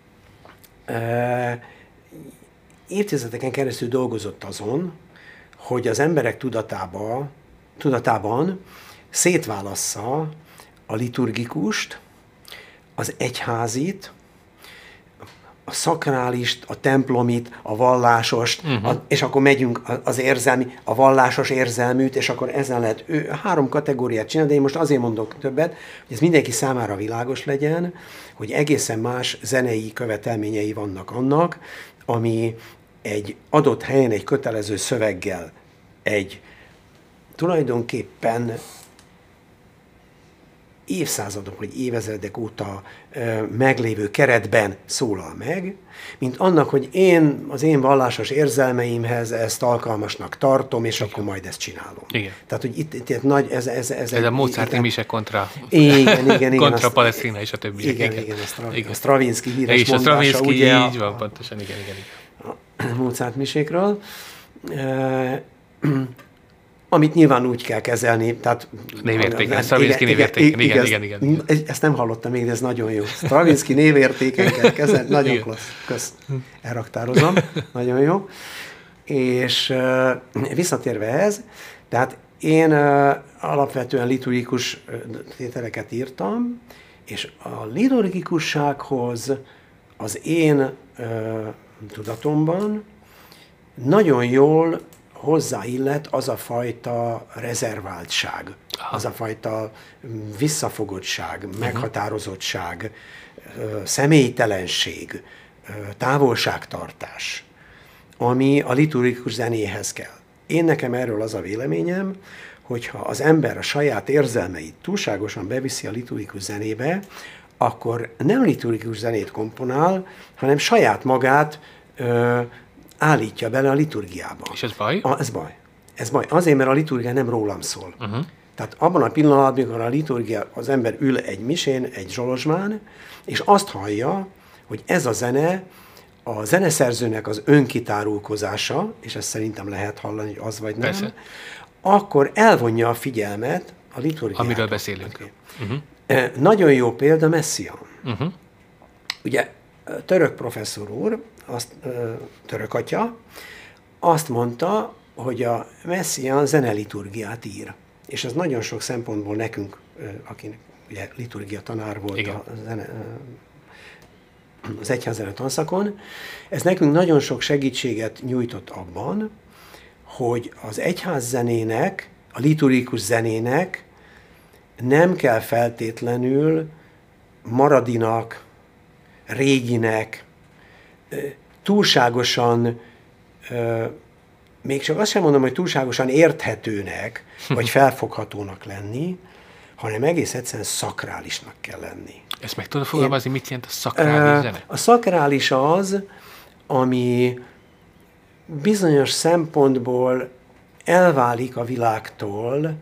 e, évtizedeken keresztül dolgozott azon, hogy az emberek tudatába, tudatában szétválassza a liturgikust, az egyházit, a szakrálist, a templomit, a vallásost, uh-huh. a, és akkor megyünk az érzelmi, a vallásos érzelműt, és akkor ezen lehet ő, három kategóriát csinálni, de én most azért mondok többet, hogy ez mindenki számára világos legyen, hogy egészen más zenei követelményei vannak annak, ami egy adott helyen egy kötelező szöveggel, egy tulajdonképpen évszázadok vagy évezredek óta ö, meglévő keretben szólal meg, mint annak, hogy én az én vallásos érzelmeimhez ezt alkalmasnak tartom, és igen. akkor majd ezt csinálom. Igen. Tehát, hogy itt, itt, itt nagy, ez, ez, ez, ez egy, a Mozart mise kontra, igen, igen, igen, kontra azt, Palesztina és a többi. Igen, igen, igen, a, Stra, igen. a Stravinsky híres és mondása. a Stravinsky, ugye, így van, pontosan, igen, igen. igen. A Mozart misékről. E, amit nyilván úgy kell kezelni, tehát... Névértéken, Stravinsky névértéken, igen, igen, igen, igen. Ezt nem hallottam még, de ez nagyon jó. Stravinsky névértéken kell kezelni, nagyon igen. klassz, kösz, elraktározom, nagyon jó. És uh, visszatérve ehhez, tehát én uh, alapvetően liturgikus tételeket írtam, és a liturgikussághoz az én uh, tudatomban nagyon jól hozzáillet az a fajta rezerváltság, Aha. az a fajta visszafogottság, uh-huh. meghatározottság, személytelenség, távolságtartás, ami a liturgikus zenéhez kell. Én nekem erről az a véleményem, hogyha az ember a saját érzelmeit túlságosan beviszi a liturgikus zenébe, akkor nem liturgikus zenét komponál, hanem saját magát ö, állítja bele a liturgiába. És ez baj? A, ez baj. Ez baj. Azért, mert a liturgia nem rólam szól. Uh-huh. Tehát abban a pillanatban, amikor a liturgia, az ember ül egy misén, egy zsolozsmán, és azt hallja, hogy ez a zene a zeneszerzőnek az önkitárulkozása, és ezt szerintem lehet hallani, hogy az vagy nem, Persze. akkor elvonja a figyelmet a liturgiától. Amiről beszélünk. Okay. Uh-huh. E, nagyon jó példa Messiaen. Uh-huh. Ugye török professzor úr, azt, török atya, azt mondta, hogy a Messiaen zeneliturgiát ír. És ez nagyon sok szempontból nekünk, akinek ugye liturgia tanár volt a zene, az egyházzenet tanszakon, ez nekünk nagyon sok segítséget nyújtott abban, hogy az egyházzenének, a liturgikus zenének nem kell feltétlenül maradinak, réginek, túlságosan, még csak azt sem mondom, hogy túlságosan érthetőnek, vagy felfoghatónak lenni, hanem egész egyszerűen szakrálisnak kell lenni. Ezt meg tudod fogalmazni, mit jelent a szakrális zene? A szakrális az, ami bizonyos szempontból elválik a világtól,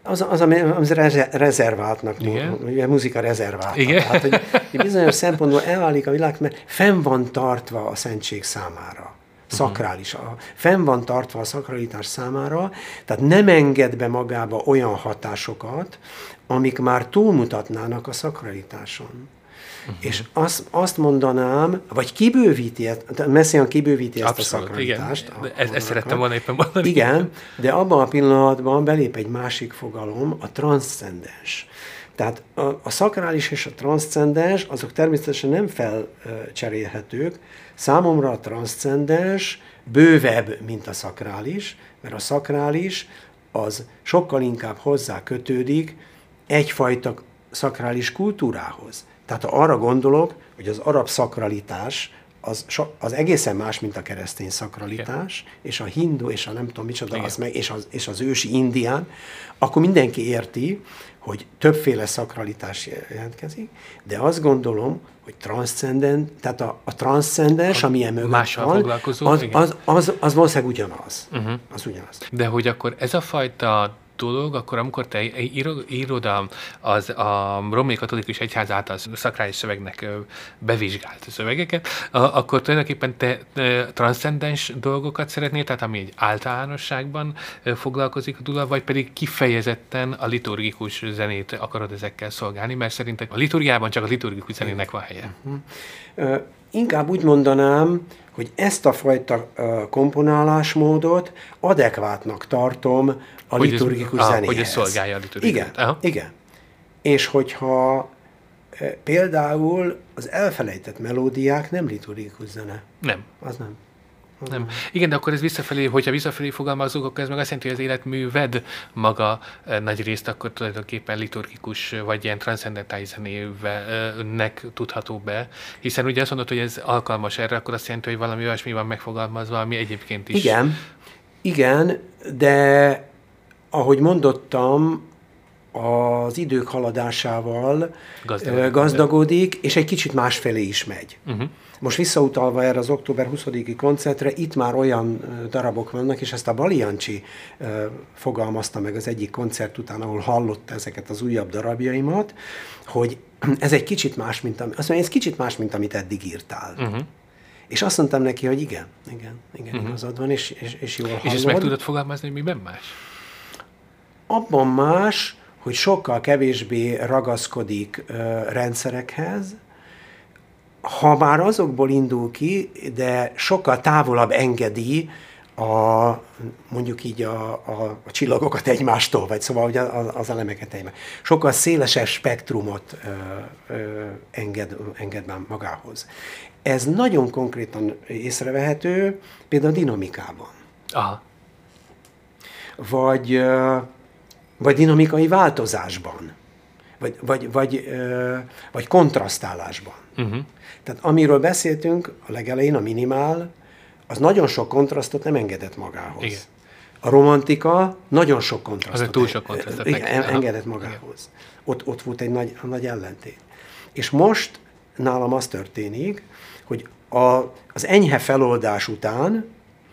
Az, az ami, ami rezerváltnak, ugye muzika rezerválta. Igen. Tehát, hogy bizonyos szempontból elválik a világ, mert fenn van tartva a szentség számára. Szakrális. A, fenn van tartva a szakralitás számára, tehát nem enged be magába olyan hatásokat, amik már túlmutatnának a szakralitáson. Uh-huh. És azt, azt mondanám, vagy kibővíti, Messiaen kibővíti ezt Abszolút, a szakralitást. Igen. A, ezt, ezt szerettem volna éppen mondani. Igen, de abban a pillanatban belép egy másik fogalom, a transzcendens. Tehát a, a szakrális és a transzcendens, azok természetesen nem felcserélhetők. Számomra a transzcendens bővebb, mint a szakrális, mert a szakrális az sokkal inkább hozzá kötődik egyfajta szakrális kultúrához. Tehát ha arra gondolok, hogy az arab szakralitás az, az egészen más, mint a keresztény szakralitás, igen. és a hindu, és a nem tudom micsoda, az meg, és, az, és az ősi indián, akkor mindenki érti, hogy többféle szakralitás jelentkezik, de azt gondolom, hogy transzcendent, tehát a, a transzcendens, ami emögött van, az, az, az, az, az valószínűleg ugyanaz. Uh-huh. Az ugyanaz. De hogy akkor ez a fajta dolog, akkor amikor te írod az a római katolikus egyház által szakrális szövegnek bevizsgált szövegeket, akkor tulajdonképpen te transzcendens dolgokat szeretnél, tehát ami egy általánosságban foglalkozik a dula, vagy pedig kifejezetten a liturgikus zenét akarod ezekkel szolgálni, mert szerinted a liturgiában csak a liturgikus zenének van helye. Uh-huh. Uh, inkább úgy mondanám, hogy ezt a fajta uh, komponálásmódot adekvátnak tartom a hogy liturgikus ez, zenéhez. Hogy ez szolgálja a liturgikus. Igen, aha. igen. És hogyha e, például az elfelejtett melódiák nem liturgikus zene. Nem. Az nem. Az nem. nem. Igen, de akkor ez visszafelé, hogyha visszafelé fogalmazunk, akkor ez meg azt jelenti, hogy az életműved maga e, nagy részt akkor tulajdonképpen liturgikus, vagy ilyen transzcendentális zenének tudható be. Hiszen ugye azt mondod, hogy ez alkalmas erre, akkor azt jelenti, hogy valami olyasmi van megfogalmazva, ami egyébként is... Igen, igen, de ahogy mondottam, az idők haladásával gazdagodik, gazdagodik és egy kicsit másfelé is megy. Uh-huh. Most visszautalva erre az október huszadiki koncertre, itt már olyan darabok vannak, és ezt a Bali Jancsi fogalmazta meg az egyik koncert után, ahol hallotta ezeket az újabb darabjaimat, hogy ez egy kicsit más, mint, ami, azt mondja, ez kicsit más, mint amit eddig írtál. Uh-huh. És azt mondtam neki, hogy igen, igen, igen, uh-huh. igazad van, és, és, és jól hallod. És ezt meg tudod fogalmazni, hogy miben más? Abban más, hogy sokkal kevésbé ragaszkodik ö, rendszerekhez, ha már azokból indul ki, de sokkal távolabb engedi a, mondjuk így a, a, a csillagokat egymástól, vagy szóval hogy az, az elemeket egymástól. Sokkal szélesebb spektrumot ö, ö, enged, enged magához. Ez nagyon konkrétan észrevehető, például a dinamikában. Aha. Vagy... Ö, vagy dinamikai változásban, vagy, vagy, vagy, ö, vagy kontrasztálásban. Uh-huh. Tehát amiről beszéltünk a legelején, a minimál, az nagyon sok kontrasztot nem engedett magához. Igen. A romantika nagyon sok kontrasztot, túl sok kontrasztot en, en, engedett magához. Ott, ott volt egy nagy, nagy ellentét. És most nálam az történik, hogy a, az enyhe feloldás után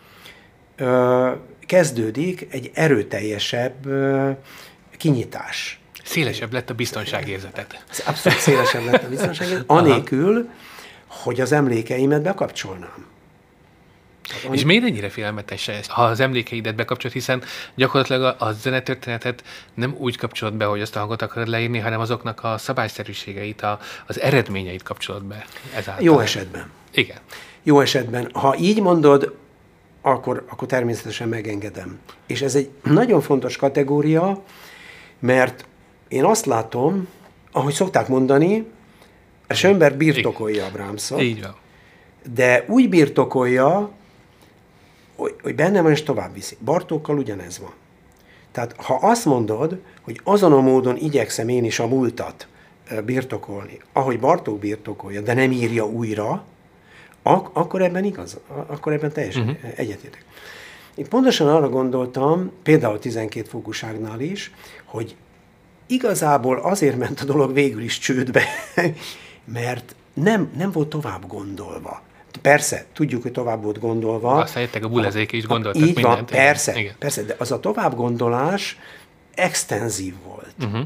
ö, kezdődik egy erőteljesebb uh, kinyitás. Szélesebb lett a biztonságérzetet. Abszolút szélesebb lett a biztonságérzet, anélkül, hogy az emlékeimet bekapcsolnám. Tehát, és miért ennyire félelmetes ez, ha az emlékeidet bekapcsolod, hiszen gyakorlatilag a, a zenetörténetet nem úgy kapcsolod be, hogy azt a hangot akarod leírni, hanem azoknak a szabályszerűségeit, a, az eredményeit kapcsolod be. Ezáltal. Jó esetben. Igen. Jó esetben. Ha így mondod, Akkor, akkor természetesen megengedem. És ez egy nagyon fontos kategória, mert én azt látom, ahogy szokták mondani, a Schönberg birtokolja a Brahmsot, így van. De úgy birtokolja, hogy, hogy benne van és tovább viszi. Bartókkal ugyanez van. Tehát ha azt mondod, hogy azon a módon igyekszem én is a múltat birtokolni, ahogy Bartók birtokolja, de nem írja újra, Ak- akkor ebben igaz, akkor ebben teljesen uh-huh. egyetértek. Én pontosan arra gondoltam, például tizenkét fokúságnál is, hogy igazából azért ment a dolog végül is csődbe, mert nem, nem volt tovább gondolva. Persze, tudjuk, hogy tovább volt gondolva. Aztán jöttek a bulezék is gondoltak így mindent. Van, persze, persze, de az a tovább gondolás extenzív volt. Uh-huh.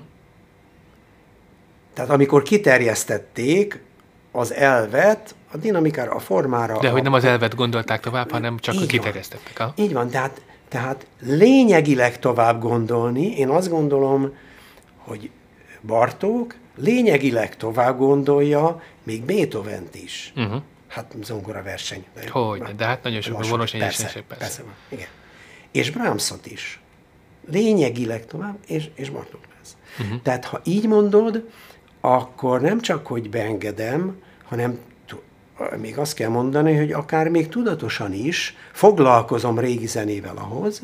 Tehát amikor kiterjesztették az elvet a dinamikára, a formára... De a, hogy nem az elvet gondolták tovább, hanem csak a kiterjesztettek. Ha? Így van, tehát, tehát lényegileg tovább gondolni, én azt gondolom, hogy Bartók lényegileg tovább gondolja még Beethovent is. Uh-huh. Hát zongora verseny. Hogy, de hát nagyon sok vonos egyesek, persze. persze. Igen. És Brahmsot is. Lényegileg tovább, és, és Bartók lesz. Uh-huh. Tehát ha így mondod, akkor nem csak, hogy beengedem, hanem még azt kell mondani, hogy akár még tudatosan is foglalkozom régi zenével ahhoz,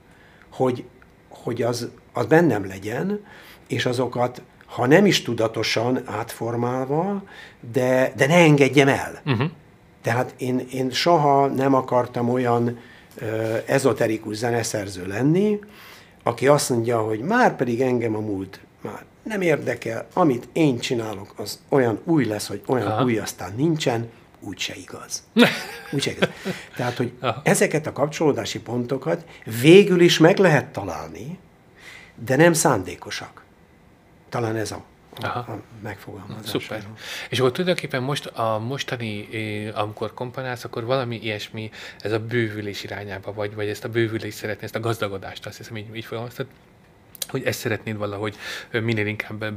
hogy, hogy az, az bennem legyen, és azokat, ha nem is tudatosan átformálva, de, de ne engedjem el. Uh-huh. Tehát én, én soha nem akartam olyan uh, ezoterikus zeneszerző lenni, aki azt mondja, hogy már pedig engem a múlt már nem érdekel, amit én csinálok, az olyan új lesz, hogy olyan Aha. új aztán nincsen, úgyse igaz. Úgyse igaz. Tehát, hogy Aha. ezeket a kapcsolódási pontokat végül is meg lehet találni, de nem szándékosak. Talán ez a, a, a megfogalmazás. Szuper. És akkor tulajdonképpen most a mostani, amikor komponálsz, akkor valami ilyesmi, ez a bővülés irányába vagy, vagy ezt a bővülést szeretnél, ezt a gazdagodást, azt hiszem, így, így fogalmaztad, hogy ezt szeretnéd valahogy minél inkább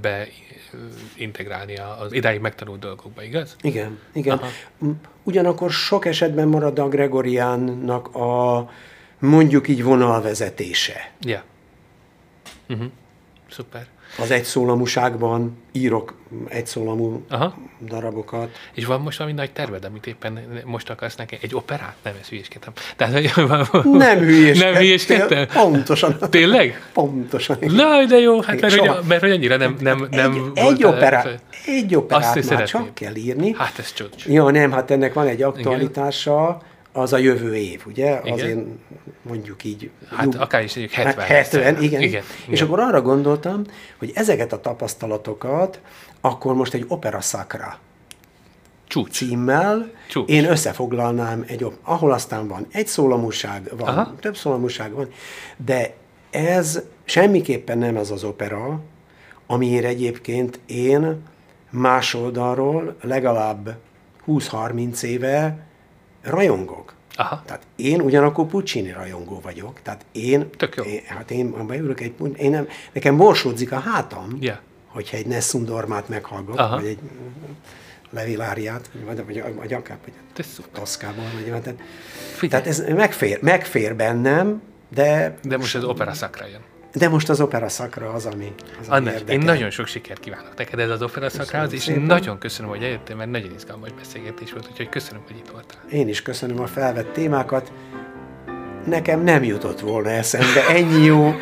beintegrálni az idáig megtanult dolgokba, igaz? Igen, igen. Aha. Ugyanakkor sok esetben marad a Gregoriánnak a mondjuk így vonalvezetése. Ja. Uh-huh. Szuper. Az egyszólamúságban írok egyszólamú Aha. darabokat. És van most valami nagy terved, amit éppen most akarsz neki? Egy operát? Nem, ezt hülyéskedtem. Tehát, nem hülyéskedtem. Nem hülyéskedtem? Pontosan. Tényleg? Pontosan. Na, de jó, hát mert, hogy, mert hogy annyira nem, nem, nem egy, egy, operá, egy operát már szeretném. Csak kell írni. Hát ez csúcs. Jó, nem, hát ennek van egy aktualitása, az a jövő év, ugye? Igen. Azért mondjuk így... Hát jú, akár is mondjuk hetven. hetven, igen. igen. És igen. Akkor arra gondoltam, hogy ezeket a tapasztalatokat akkor most egy opera sacra Csúcs. címmel Csúcs. én összefoglalnám, egy, ahol aztán van egy szólamúság, van, Aha. több szólamúság van, de ez semmiképpen nem az az opera, amiért egyébként én más oldalról legalább húsz-harminc éve rajongok. Aha. Tehát én ugyanakkor Puccini rajongó vagyok. Tehát én, Tök jó. én hát én, ha beülök egy, én nem, nekem borsódzik a hátam, yeah. hogyha egy Nessun Dormát meghallgatok, Aha. vagy egy Leviláriát, vagy, vagy, vagy akár vagy Toszkából. Vagy, tehát, tehát ez megfér, megfér bennem, de... De most az opera sacra jön. De most az opera sacra az, ami, az, ami Anna, én nagyon sok sikert kívánok neked ez az opera sacrához, és szépen. Nagyon köszönöm, hogy eljöttél, mert nagyon izgalmas beszélgetés volt, úgyhogy köszönöm, hogy itt voltál. Én is köszönöm a felvett témákat. Nekem nem jutott volna eszembe ennyi jó,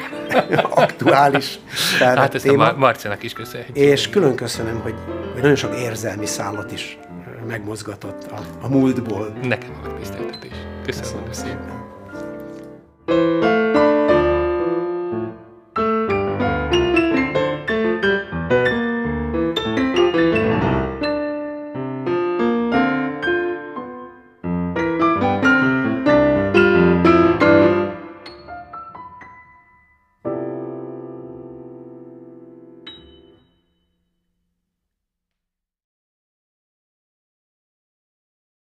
aktuális felvett Hát ezt téma. a Marcinak is köszönhetjük. És külön köszönöm, hogy, hogy nagyon sok érzelmi szállat is megmozgatott a, a múltból. Nekem a megtiszteltetés. Köszönöm, köszönöm szépen.